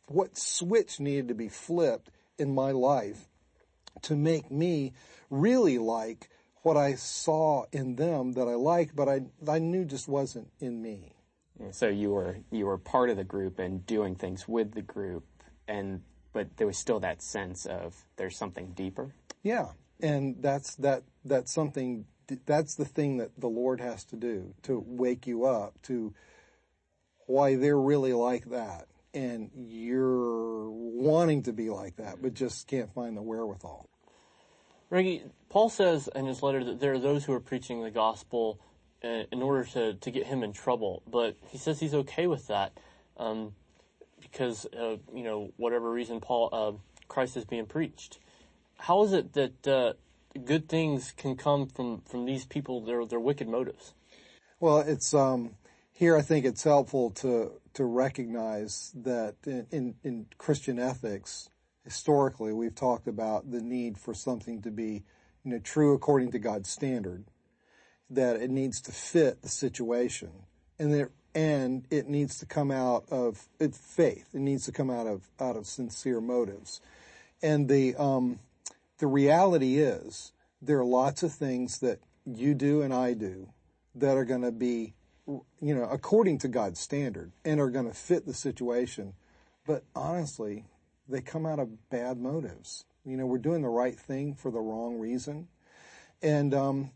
what switch needed to be flipped in my life to make me really like what I saw in them that I liked, but I I knew just wasn't in me. Yeah, so you were you were part of the group and doing things with the group, and but there was still that sense of there's something deeper. Yeah, and that's that that's something that's the thing that the Lord has to do to wake you up to why they're really like that, and you're wanting to be like that, but just can't find the wherewithal. Reggie, Paul says in his letter that there are those who are preaching the gospel uh, in order to, to get him in trouble, but he says he's okay with that um, because, uh, you know, whatever reason Paul uh, Christ is being preached. How is it that uh, good things can come from, from these people, their their wicked motives? Well, it's um, here I think it's helpful to to recognize that in, in, in Christian ethics, historically, we've talked about the need for something to be, you know, true according to God's standard, that it needs to fit the situation, and that and it needs to come out of it's faith. It needs to come out of out of sincere motives, and the um, the reality is there are lots of things that you do and I do that are going to be, you know, according to God's standard and are going to fit the situation, but honestly, they come out of bad motives. You know, we're doing the right thing for the wrong reason. And um,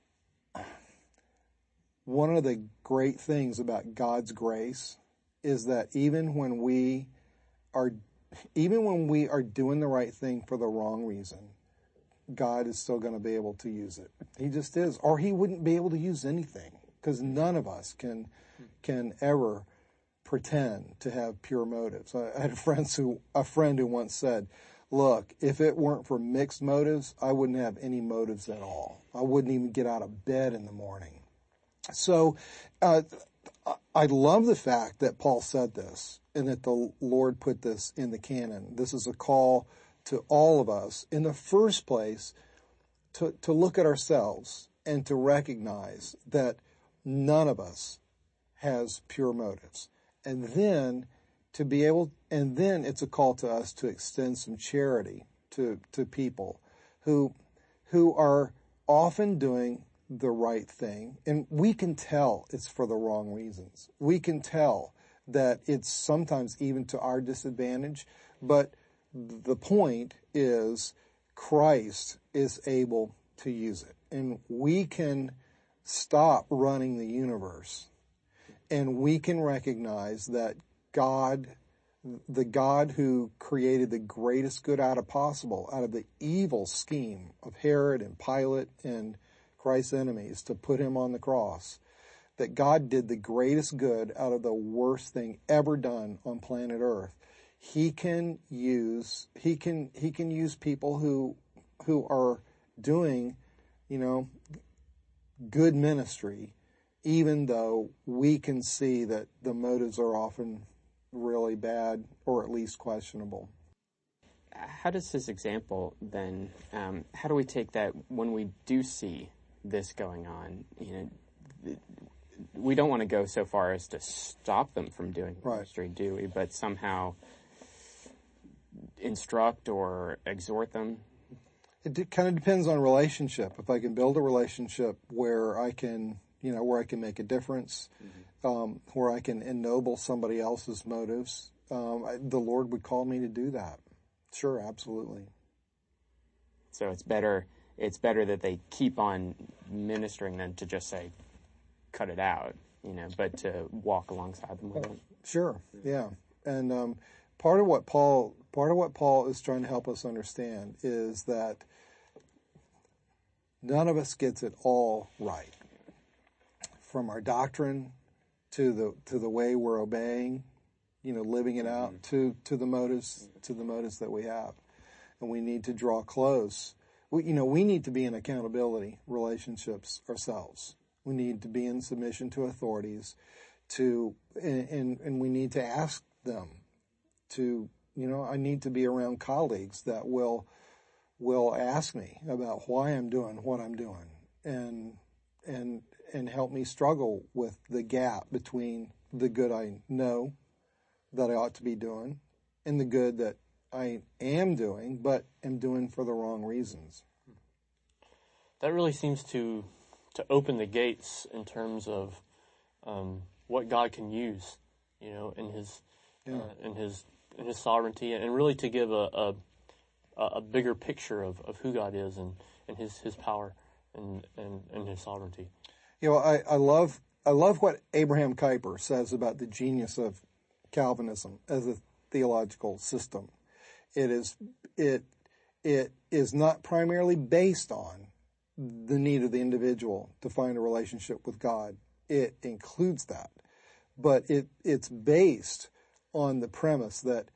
one of the great things about God's grace is that even when we are, even when we are doing the right thing for the wrong reason, God is still going to be able to use it. He just is. Or he wouldn't be able to use anything, because none of us can can ever pretend to have pure motives. I had a friend who a friend who once said, "Look, if it weren't for mixed motives, I wouldn't have any motives at all. I wouldn't even get out of bed in the morning." So, uh, I love the fact that Paul said this and that the Lord put this in the canon. This is a call to all of us, in the first place, to, to look at ourselves and to recognize that none of us has pure motives. And then to be able, and then it's a call to us to extend some charity to, to people who, who are often doing the right thing. And we can tell it's for the wrong reasons. We can tell that it's sometimes even to our disadvantage, but the point is Christ is able to use it. And we can stop running the universe, and we can recognize that God, the God who created the greatest good out of possible, out of the evil scheme of Herod and Pilate and Christ's enemies to put him on the cross, that God did the greatest good out of the worst thing ever done on planet Earth. He can use, he can, he can use people who, who are doing, you know, good ministry, even though we can see that the motives are often really bad or at least questionable. How does this example then, um, how do we take that when we do see this going on? You know, we don't want to go so far as to stop them from doing right. ministry, do we? But somehow instruct or exhort them? It de- kind of depends on relationship. If I can build a relationship where I can, you know, where I can make a difference, mm-hmm. um, where I can ennoble somebody else's motives, um, I, the Lord would call me to do that. Sure, absolutely. So it's better, it's better that they keep on ministering than to just say, cut it out, you know, but to walk alongside them with it. Sure, yeah. And um, part of what Paul, part of what Paul is trying to help us understand is that none of us gets it all right, from our doctrine to the to the way we're obeying, you know, living it out, to to the motives to the motives that we have, and we need to draw close. We, you know, we need to be in accountability relationships ourselves. We need to be in submission to authorities, to and and, and we need to ask them to, you know, I need to be around colleagues that will will ask me about why I'm doing what I'm doing, and and and help me struggle with the gap between the good I know that I ought to be doing in the good that I am doing, but am doing for the wrong reasons. That really seems to to open the gates in terms of um, what God can use, you know, in His Yeah. uh, in His in His sovereignty, and really to give a a, a bigger picture of, of who God is and, and His His power and, and, and His sovereignty. You know, I, I love I love what Abraham Kuyper says about the genius of Calvinism as a theological system. It is it it is not primarily based on the need of the individual to find a relationship with God. It includes that, but it it's based on the premise that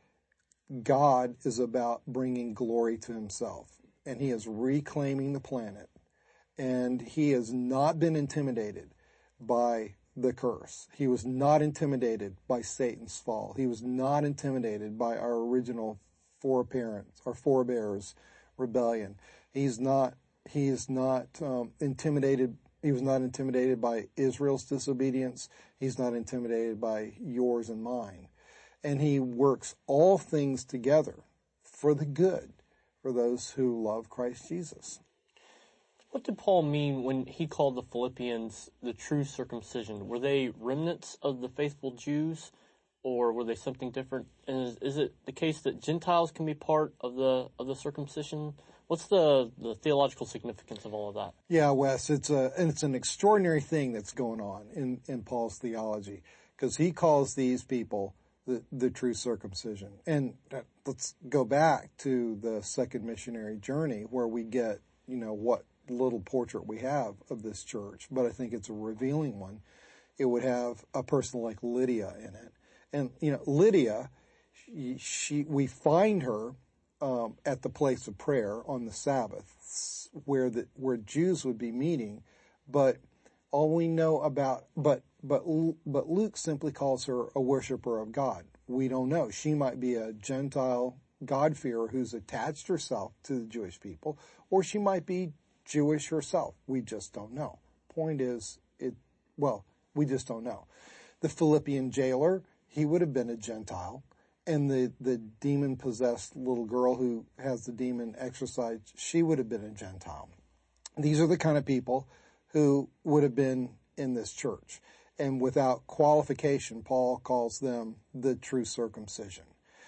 God is about bringing glory to Himself, and He is reclaiming the planet, and He has not been intimidated by the curse. He was not intimidated by Satan's fall. He was not intimidated by our original foreparents, our forebears' rebellion. He's not. He is not um, intimidated. He was not intimidated by Israel's disobedience. He's not intimidated by yours and mine. And He works all things together for the good for those who love Christ Jesus. What did Paul mean when he called the Philippians the true circumcision? Were they remnants of the faithful Jews, or were they something different? And is, is it the case that Gentiles can be part of the of the circumcision? What's the, the theological significance of all of that? Yeah, Wes, it's a and it's an extraordinary thing that's going on in, in Paul's theology, because he calls these people the, the true circumcision. And uh, let's go back to the second missionary journey, where we get, you know, what little portrait we have of this church, but I think it's a revealing one. It would have a person like Lydia in it. And, you know, Lydia, she, she we find her Um, at the place of prayer on the Sabbath, where the where Jews would be meeting, but all we know about, but but but Luke simply calls her a worshiper of God. We don't know. She might be a Gentile God-fearer who's attached herself to the Jewish people, or she might be Jewish herself. We just don't know. Point is, it well, we just don't know. The Philippian jailer, he would have been a Gentile. And the, the demon-possessed little girl who has the demon exorcised, she would have been a Gentile. These are the kind of people who would have been in this church. And without qualification, Paul calls them the true circumcision.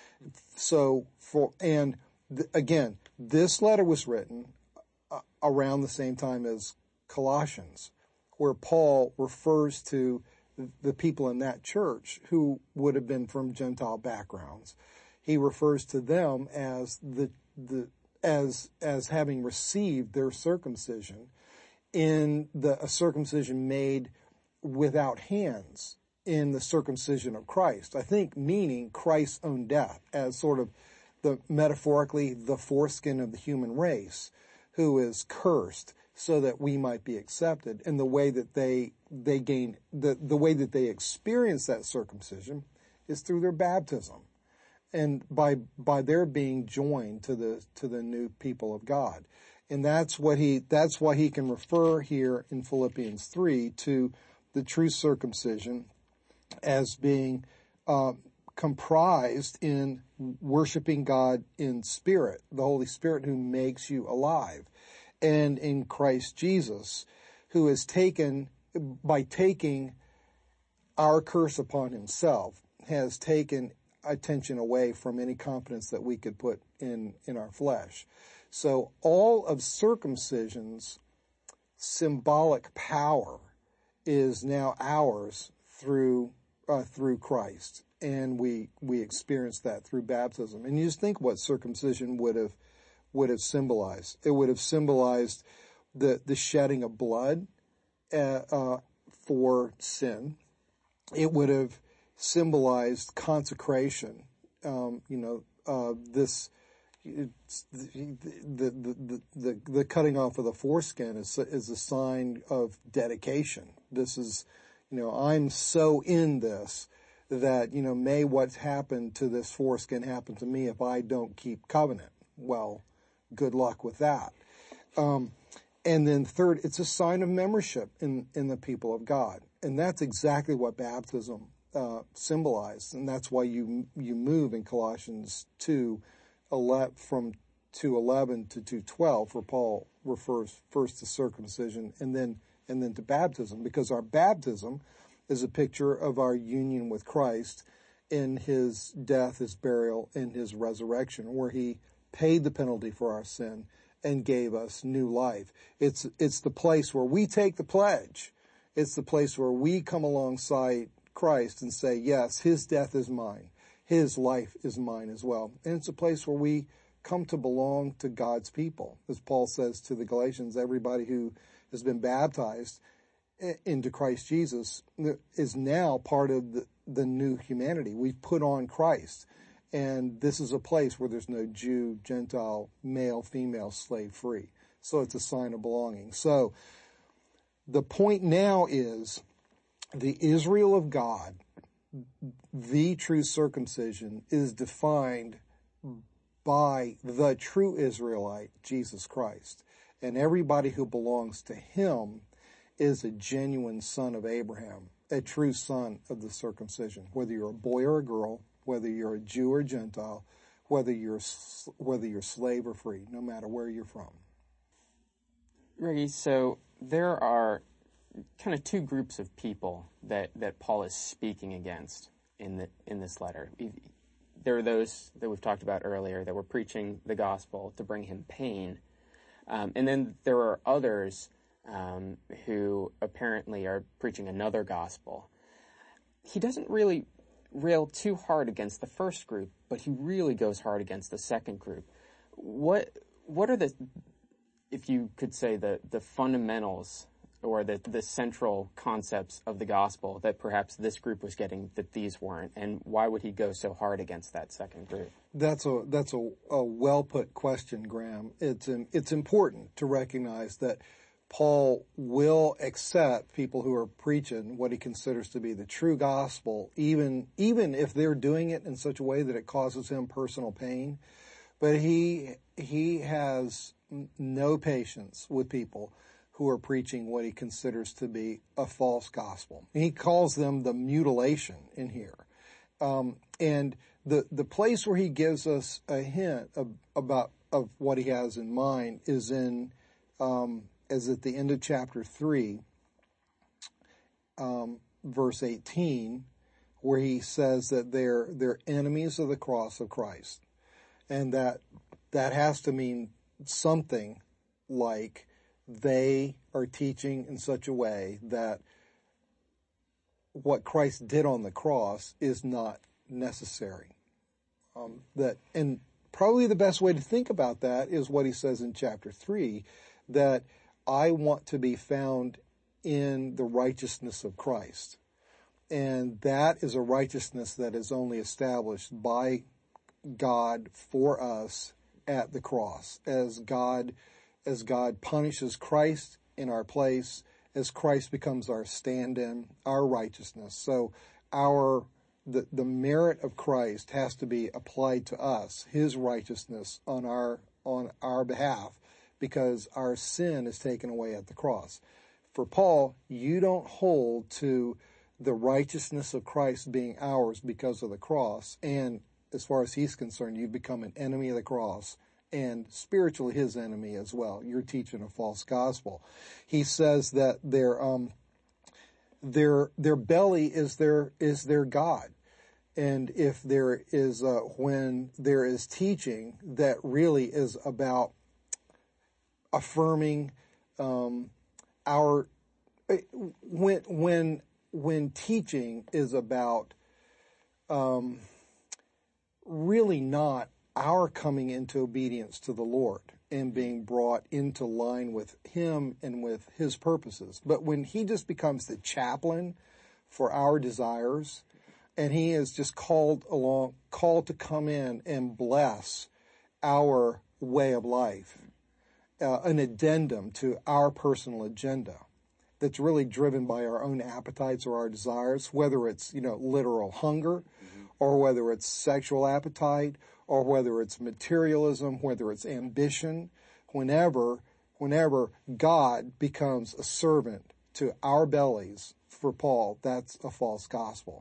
So, for and th- again, this letter was written uh, around the same time as Colossians, where Paul refers to the people in that church who would have been from Gentile backgrounds. He refers to them as the the as as having received their circumcision in the a circumcision made without hands, in the circumcision of Christ. I think meaning Christ's own death as sort of the metaphorically the foreskin of the human race, who is cursed so that we might be accepted. And the way that they they gain the the way that they experience that circumcision is through their baptism, and by by their being joined to the to the new people of God. And that's what he that's why he can refer here in Philippians three to the true circumcision as being uh, comprised in worshiping God in spirit, the Holy Spirit who makes you alive, and in Christ Jesus, who has taken, by taking our curse upon Himself, has taken attention away from any confidence that we could put in, in our flesh. So all of circumcision's symbolic power is now ours through uh, through Christ, and we we experience that through baptism. And you just think what circumcision would have would have symbolized. It would have symbolized the the shedding of blood uh, uh, for sin. It would have symbolized consecration. Um, you know, uh, this it's the, the the the the cutting off of the foreskin is is a sign of dedication. This is, you know, I'm so in this that, you know, may what's happened to this foreskin happen to me if I don't keep covenant. Well, good luck with that. Um, and then third, it's a sign of membership in, in the people of God. And that's exactly what baptism uh, symbolized, and that's why you you move in Colossians two, eleven, from two eleven to two twelve, where Paul refers first to circumcision and then and then to baptism, because our baptism is a picture of our union with Christ in his death, his burial, and his resurrection, where he paid the penalty for our sin and gave us new life. It's it's the place where we take the pledge. It's the place where we come alongside Christ and say, yes, his death is mine. His life is mine as well. And it's a place where we come to belong to God's people. As Paul says to the Galatians, everybody who has been baptized into Christ Jesus is now part of the, the new humanity. We've put on Christ. And this is a place where there's no Jew, Gentile, male, female, slave free. So it's a sign of belonging. So the point now is the Israel of God, the true circumcision, is defined by the true Israelite, Jesus Christ. And everybody who belongs to him is a genuine son of Abraham, a true son of the circumcision. Whether you're a boy or a girl, whether you're a Jew or Gentile, whether you're whether you're slave or free, no matter where you're from. Reggie, so there are kind of two groups of people that, that Paul is speaking against in the in this letter. There are those that we've talked about earlier that were preaching the gospel to bring him pain. Um, and then there are others um, who apparently are preaching another gospel. He doesn't really rail too hard against the first group, but he really goes hard against the second group. What what are the, if you could say, the, the fundamentals or the, the central concepts of the gospel that perhaps this group was getting that these weren't, and why would he go so hard against that second group? That's a that's a, a well put question, Graham. It's um, it's important to recognize that Paul will accept people who are preaching what he considers to be the true gospel, even even if they're doing it in such a way that it causes him personal pain. But he he has no patience with people who are preaching what he considers to be a false gospel. He calls them the mutilation in here. Um, and the the place where he gives us a hint of, about of what he has in mind is in um, is at the end of chapter three, um, verse eighteen, where he says that they're they're enemies of the cross of Christ, and that that has to mean something like they are teaching in such a way that what Christ did on the cross is not necessary. Um, that, and probably the best way to think about that is what he says in chapter three, that I want to be found in the righteousness of Christ. And that is a righteousness that is only established by God for us at the cross, as God as God punishes Christ in our place, as Christ becomes our stand-in, our righteousness. So our the the merit of Christ has to be applied to us, his righteousness on our on our behalf, because our sin is taken away at the cross. For Paul, you don't hold to the righteousness of Christ being ours because of the cross, and as far as he's concerned, you've become an enemy of the cross, and spiritually his enemy as well. You're teaching a false gospel. He says that their um their their belly is their is their God. And if there is uh, when there is teaching that really is about affirming um our when when when teaching is about um really not our coming into obedience to the Lord and being brought into line with him and with his purposes. But when he just becomes the chaplain for our desires, and he is just called along, called to come in and bless our way of life, uh, an addendum to our personal agenda that's really driven by our own appetites or our desires, whether it's, you know, literal hunger, mm-hmm. or whether it's sexual appetite, or whether it's materialism, whether it's ambition, whenever, whenever God becomes a servant to our bellies, for Paul, that's a false gospel.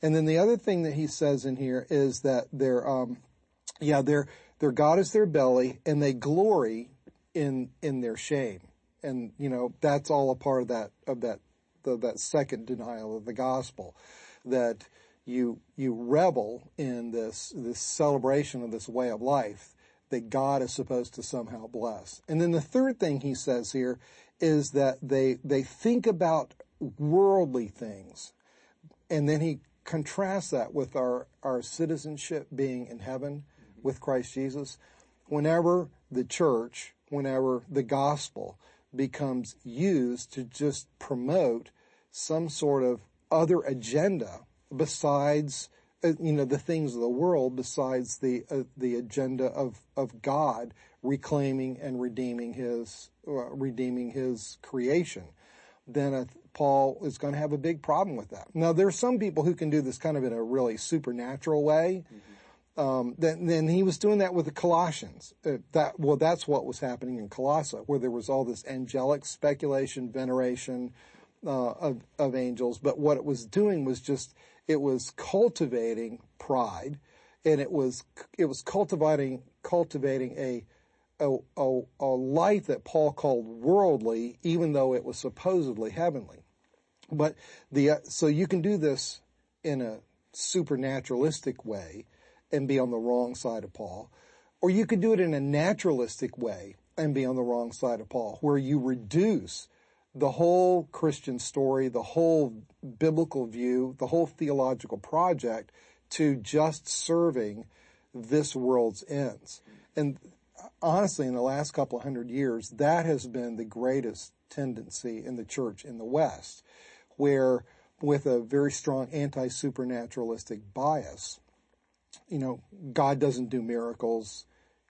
And then the other thing that he says in here is that their, um, yeah, their their God is their belly, and they glory in in their shame. And you know that's all a part of that of that the, that second denial of the gospel, that you you revel in this this celebration of this way of life that God is supposed to somehow bless. And then the third thing he says here is that they they think about worldly things, and then he contrasts that with our our citizenship being in heaven with Christ Jesus. Whenever the church, whenever the gospel becomes used to just promote some sort of other agenda besides, uh, you know, the things of the world, besides the uh, the agenda of of God reclaiming and redeeming his uh, redeeming his creation, then uh, Paul is going to have a big problem with that. Now, there are some people who can do this kind of in a really supernatural way. Mm-hmm. Um, then, then he was doing that with the Colossians. Uh, that well, that's what was happening in Colossae, where there was all this angelic speculation, veneration uh, of of angels. But what it was doing was just it was cultivating pride, and it was it was cultivating cultivating a a, a, a life that Paul called worldly, even though it was supposedly heavenly. But the uh, so you can do this in a supernaturalistic way and be on the wrong side of Paul, or you could do it in a naturalistic way and be on the wrong side of Paul, where you reduce the whole Christian story, the whole biblical view, the whole theological project to just serving this world's ends. And honestly, in the last couple of hundred years, that has been the greatest tendency in the church in the West, where with a very strong anti-supernaturalistic bias, you know, God doesn't do miracles.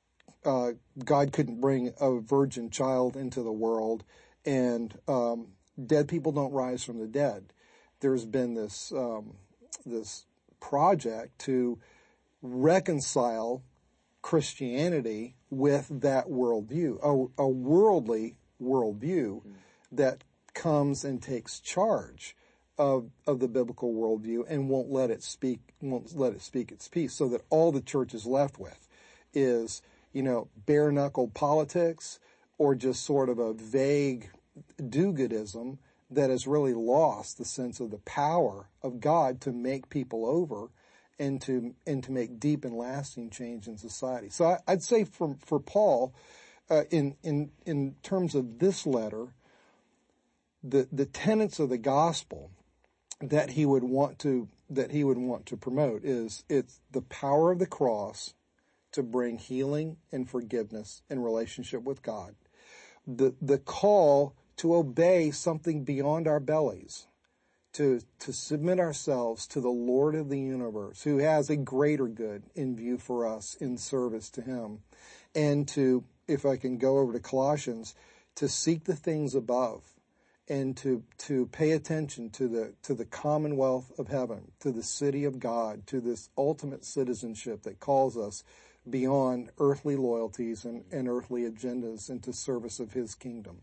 Uh, God couldn't bring a virgin child into the world, and um, dead people don't rise from the dead. There's been this um, this project to reconcile Christianity with that worldview, a, a worldly worldview mm-hmm. that comes and takes charge of of the biblical worldview and won't let it speak won't let it speak its piece, so that all the church is left with is, you know, bare knuckled politics or just sort of a vague do-goodism that has really lost the sense of the power of God to make people over and to and to make deep and lasting change in society. So I, I'd say for for Paul, uh, in in in terms of this letter, the the tenets of the gospel that he would want to that he would want to promote is it's the power of the cross to bring healing and forgiveness and relationship with God. The the call to obey something beyond our bellies, to to submit ourselves to the Lord of the universe, who has a greater good in view for us in service to him, and to, if I can go over to Colossians, to seek the things above, and to to pay attention to the to the commonwealth of heaven, to the city of God, to this ultimate citizenship that calls us beyond earthly loyalties and, and earthly agendas into service of his kingdom.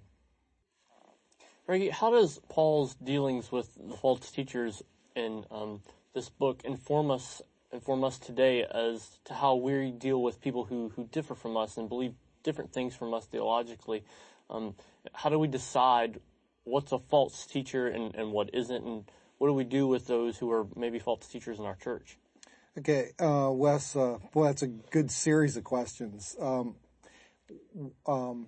Reggie, how does Paul's dealings with the false teachers in um, this book inform us inform us today as to how we deal with people who, who differ from us and believe different things from us theologically? Um, how do we decide what's a false teacher and, and what isn't, and what do we do with those who are maybe false teachers in our church? Okay, uh, Wes, uh, boy, that's a good series of questions. Um, um,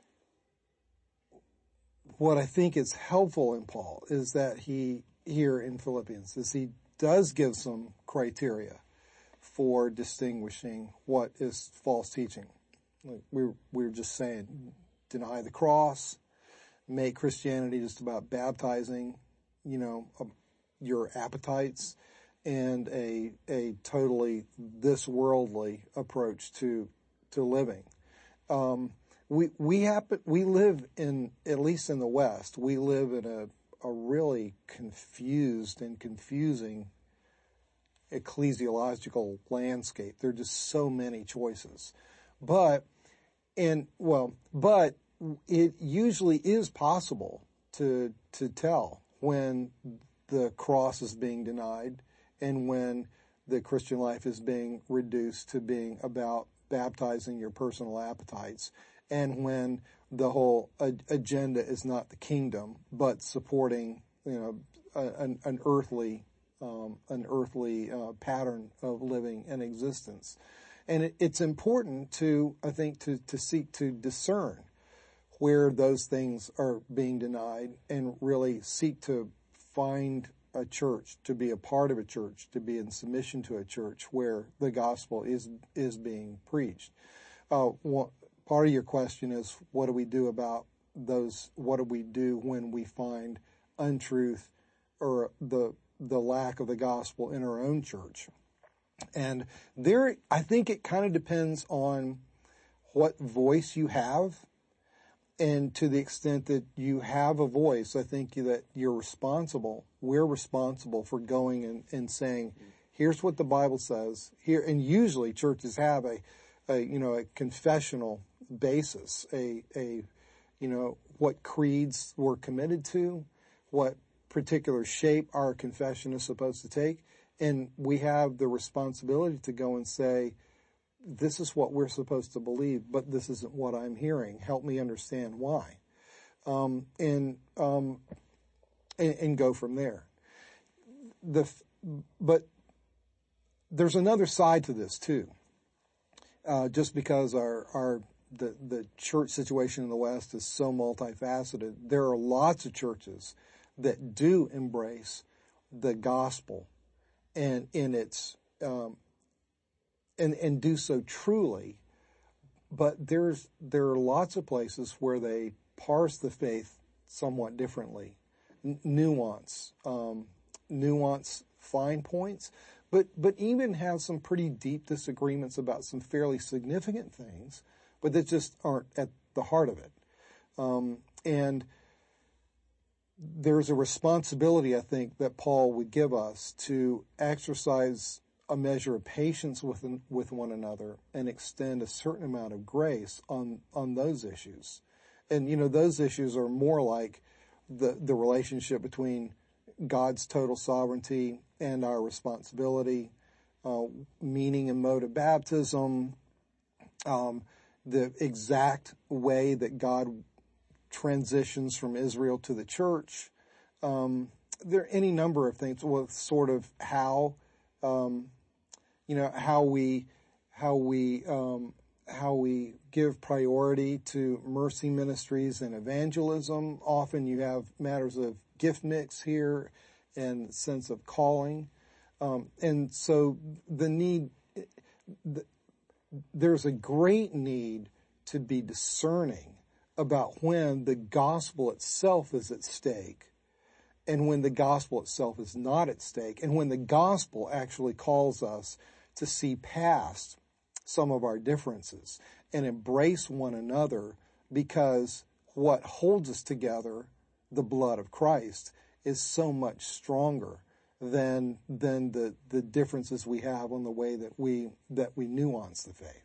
what I think is helpful in Paul is that he, here in Philippians, is he does give some criteria for distinguishing what is false teaching. Like we we're, we were just saying, deny the cross, make Christianity just about baptizing, you know, uh, your appetites, and a a totally this worldly approach to to living. Um, we we happen we live in, at least in the West, we live in a a really confused and confusing ecclesiological landscape. There are just so many choices, but and well, but it usually is possible to to tell when the cross is being denied and when the Christian life is being reduced to being about baptizing your personal appetites, and when the whole ag- agenda is not the kingdom, but supporting, you know, a, an, an earthly, um, an earthly uh, pattern of living and existence. And it, it's important to, I think, to, to seek to discern where those things are being denied, and really seek to find a church, to be a part of a church, to be in submission to a church where the gospel is is being preached. Uh, one, part of your question is, what do we do about those? What do we do when we find untruth or the the lack of the gospel in our own church? And there, I think it kind of depends on what voice you have. And to the extent that you have a voice, I think that you're responsible. We're responsible for going and, and saying, here's what the Bible says here. And usually churches have a, a, you know, a confessional basis, a, a, you know, what creeds we're committed to, what particular shape our confession is supposed to take. And we have the responsibility to go and say, this is what we're supposed to believe, but this isn't what I'm hearing. Help me understand why. Um, and, um, and, and go from there. The, but there's another side to this too. Uh, just because our, our, the, the church situation in the West is so multifaceted, there are lots of churches that do embrace the gospel and in its, um, And, and do so truly, but there's there are lots of places where they parse the faith somewhat differently, N- nuance, um, nuance, fine points, but but even have some pretty deep disagreements about some fairly significant things, but that just aren't at the heart of it. Um, and there's a responsibility, I think, that Paul would give us to exercise a measure of patience with with one another and extend a certain amount of grace on on those issues. And you know, those issues are more like the the relationship between God's total sovereignty and our responsibility, uh, meaning and mode of baptism, um, the exact way that God transitions from Israel to the church. Um, there are any number of things with sort of how. Um, You know, how we, how we, um, how we give priority to mercy ministries and evangelism. Often you have matters of gift mix here and sense of calling. Um, and so the need, the, there's a great need to be discerning about when the gospel itself is at stake and when the gospel itself is not at stake, and when the gospel actually calls us to see past some of our differences and embrace one another, because what holds us together, the blood of Christ, is so much stronger than than the, the differences we have on the way that we that we nuance the faith.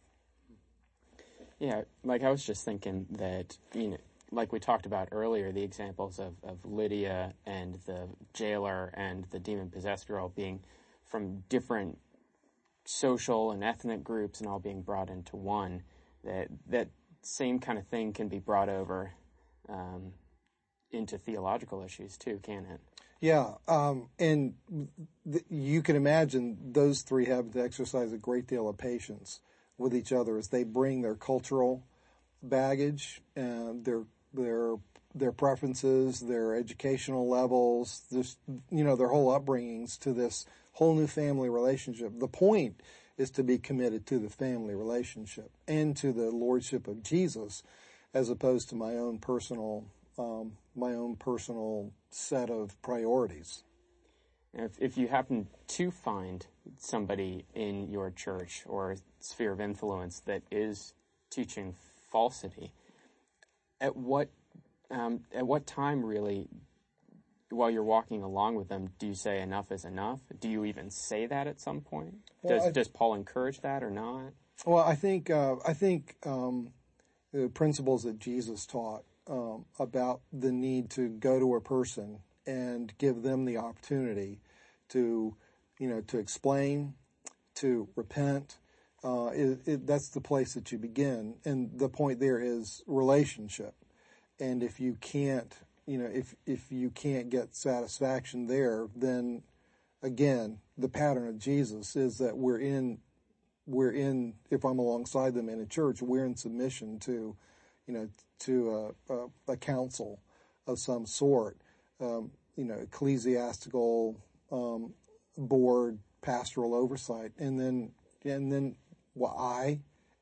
Yeah, like I was just thinking that, you know, like we talked about earlier, the examples of, of Lydia and the jailer and the demon-possessed girl being from different social and ethnic groups and all being brought into one, that that same kind of thing can be brought over um, into theological issues too, can it? Yeah, um, and th- you can imagine those three having to exercise a great deal of patience with each other as they bring their cultural baggage and their their their preferences, their educational levels, this, you know, their whole upbringings to this whole new family relationship. The point is to be committed to the family relationship and to the lordship of Jesus, as opposed to my own personal, um, my own personal set of priorities. If, if you happen to find somebody in your church or sphere of influence that is teaching falsity, at what um, at what time really, while you're walking along with them, do you say enough is enough? Do you even say that at some point? Well, does I, does Paul encourage that or not? Well, I think uh, I think um, the principles that Jesus taught um, about the need to go to a person and give them the opportunity to you know, to explain, to repent. Uh, it, it, that's the place that you begin. And the point there is relationship. And if you can't, you know, if, if you can't get satisfaction there, then again, the pattern of Jesus is that we're in, we're in, if I'm alongside them in a church, we're in submission to, you know, to a, a, a council of some sort, um, you know, ecclesiastical, um, board, pastoral oversight. And then, and then, well, I,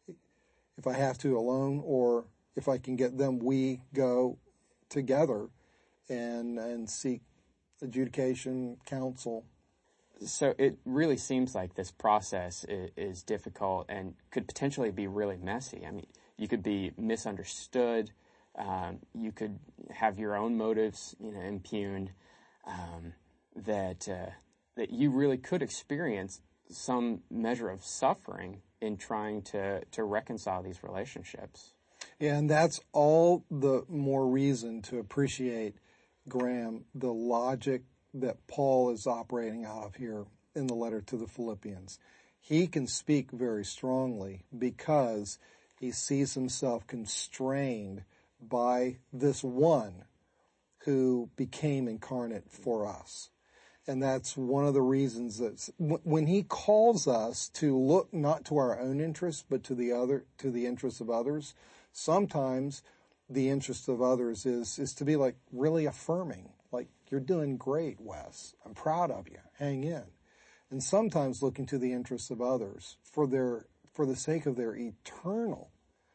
if I have to alone, or if I can get them, we go together and, and seek adjudication, counsel. So it really seems like this process is, is difficult and could potentially be really messy. I mean, you could be misunderstood. Um, you could have your own motives, you know, impugned. Um, that uh, that you really could experience some measure of suffering in trying to to reconcile these relationships. Yeah, and that's all the more reason to appreciate, Graham, the logic that Paul is operating out of here in the letter to the Philippians. He can speak very strongly because he sees himself constrained by this one who became incarnate for us. And that's one of the reasons that when he calls us to look not to our own interests, but to the other, to the interests of others, sometimes the interest of others is, is to be like really affirming, like, you're doing great, Wes. I'm proud of you. Hang in. And sometimes looking to the interests of others for their, for the sake of their eternal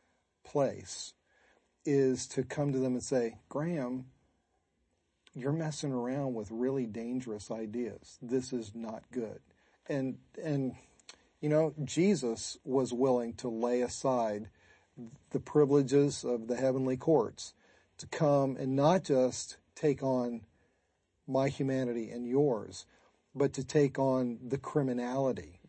place is to come to them and say, Graham, you're messing around with really dangerous ideas. This is not good. And, and, you know, Jesus was willing to lay aside the privileges of the heavenly courts to come and not just take on my humanity and yours, but to take on the criminality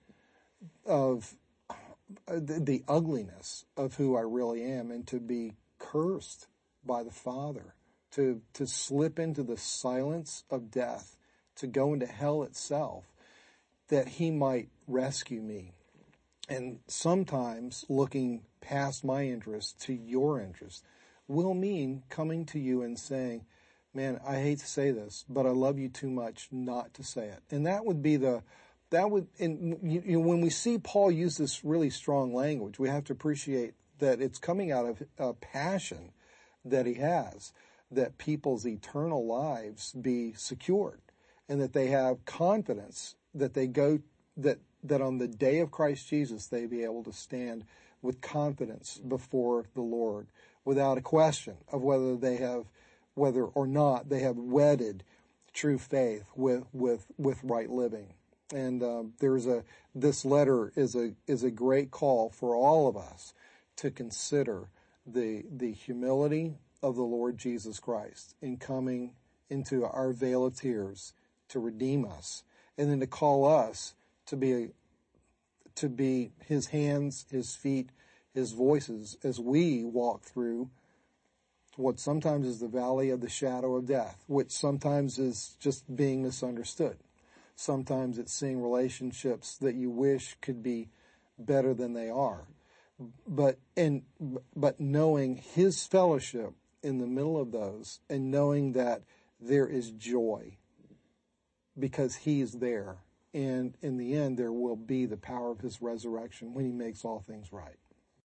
of the, the ugliness of who I really am, and to be cursed by the Father, to, to slip into the silence of death, to go into hell itself, that he might rescue me. And sometimes looking past my interest to your interest will mean coming to you and saying, man, I hate to say this, but I love you too much not to say it. And that would be the, that would, and you, you know, when we see Paul use this really strong language, we have to appreciate that it's coming out of a passion that he has, that people's eternal lives be secured, and that they have confidence that they go, that, that on the day of Christ Jesus, they be able to stand with confidence before the Lord without a question of whether they have, whether or not they have wedded true faith with, with, with right living. And, uh, there's a, this letter is a, is a great call for all of us to consider the, the humility of the Lord Jesus Christ in coming into our vale of tears to redeem us, and then to call us to be, to be his hands, his feet, his voices as we walk through what sometimes is the valley of the shadow of death, which sometimes is just being misunderstood. Sometimes it's seeing relationships that you wish could be better than they are. But, and, but knowing his fellowship in the middle of those, and knowing that there is joy because he's there. And in the end, there will be the power of his resurrection when he makes all things right.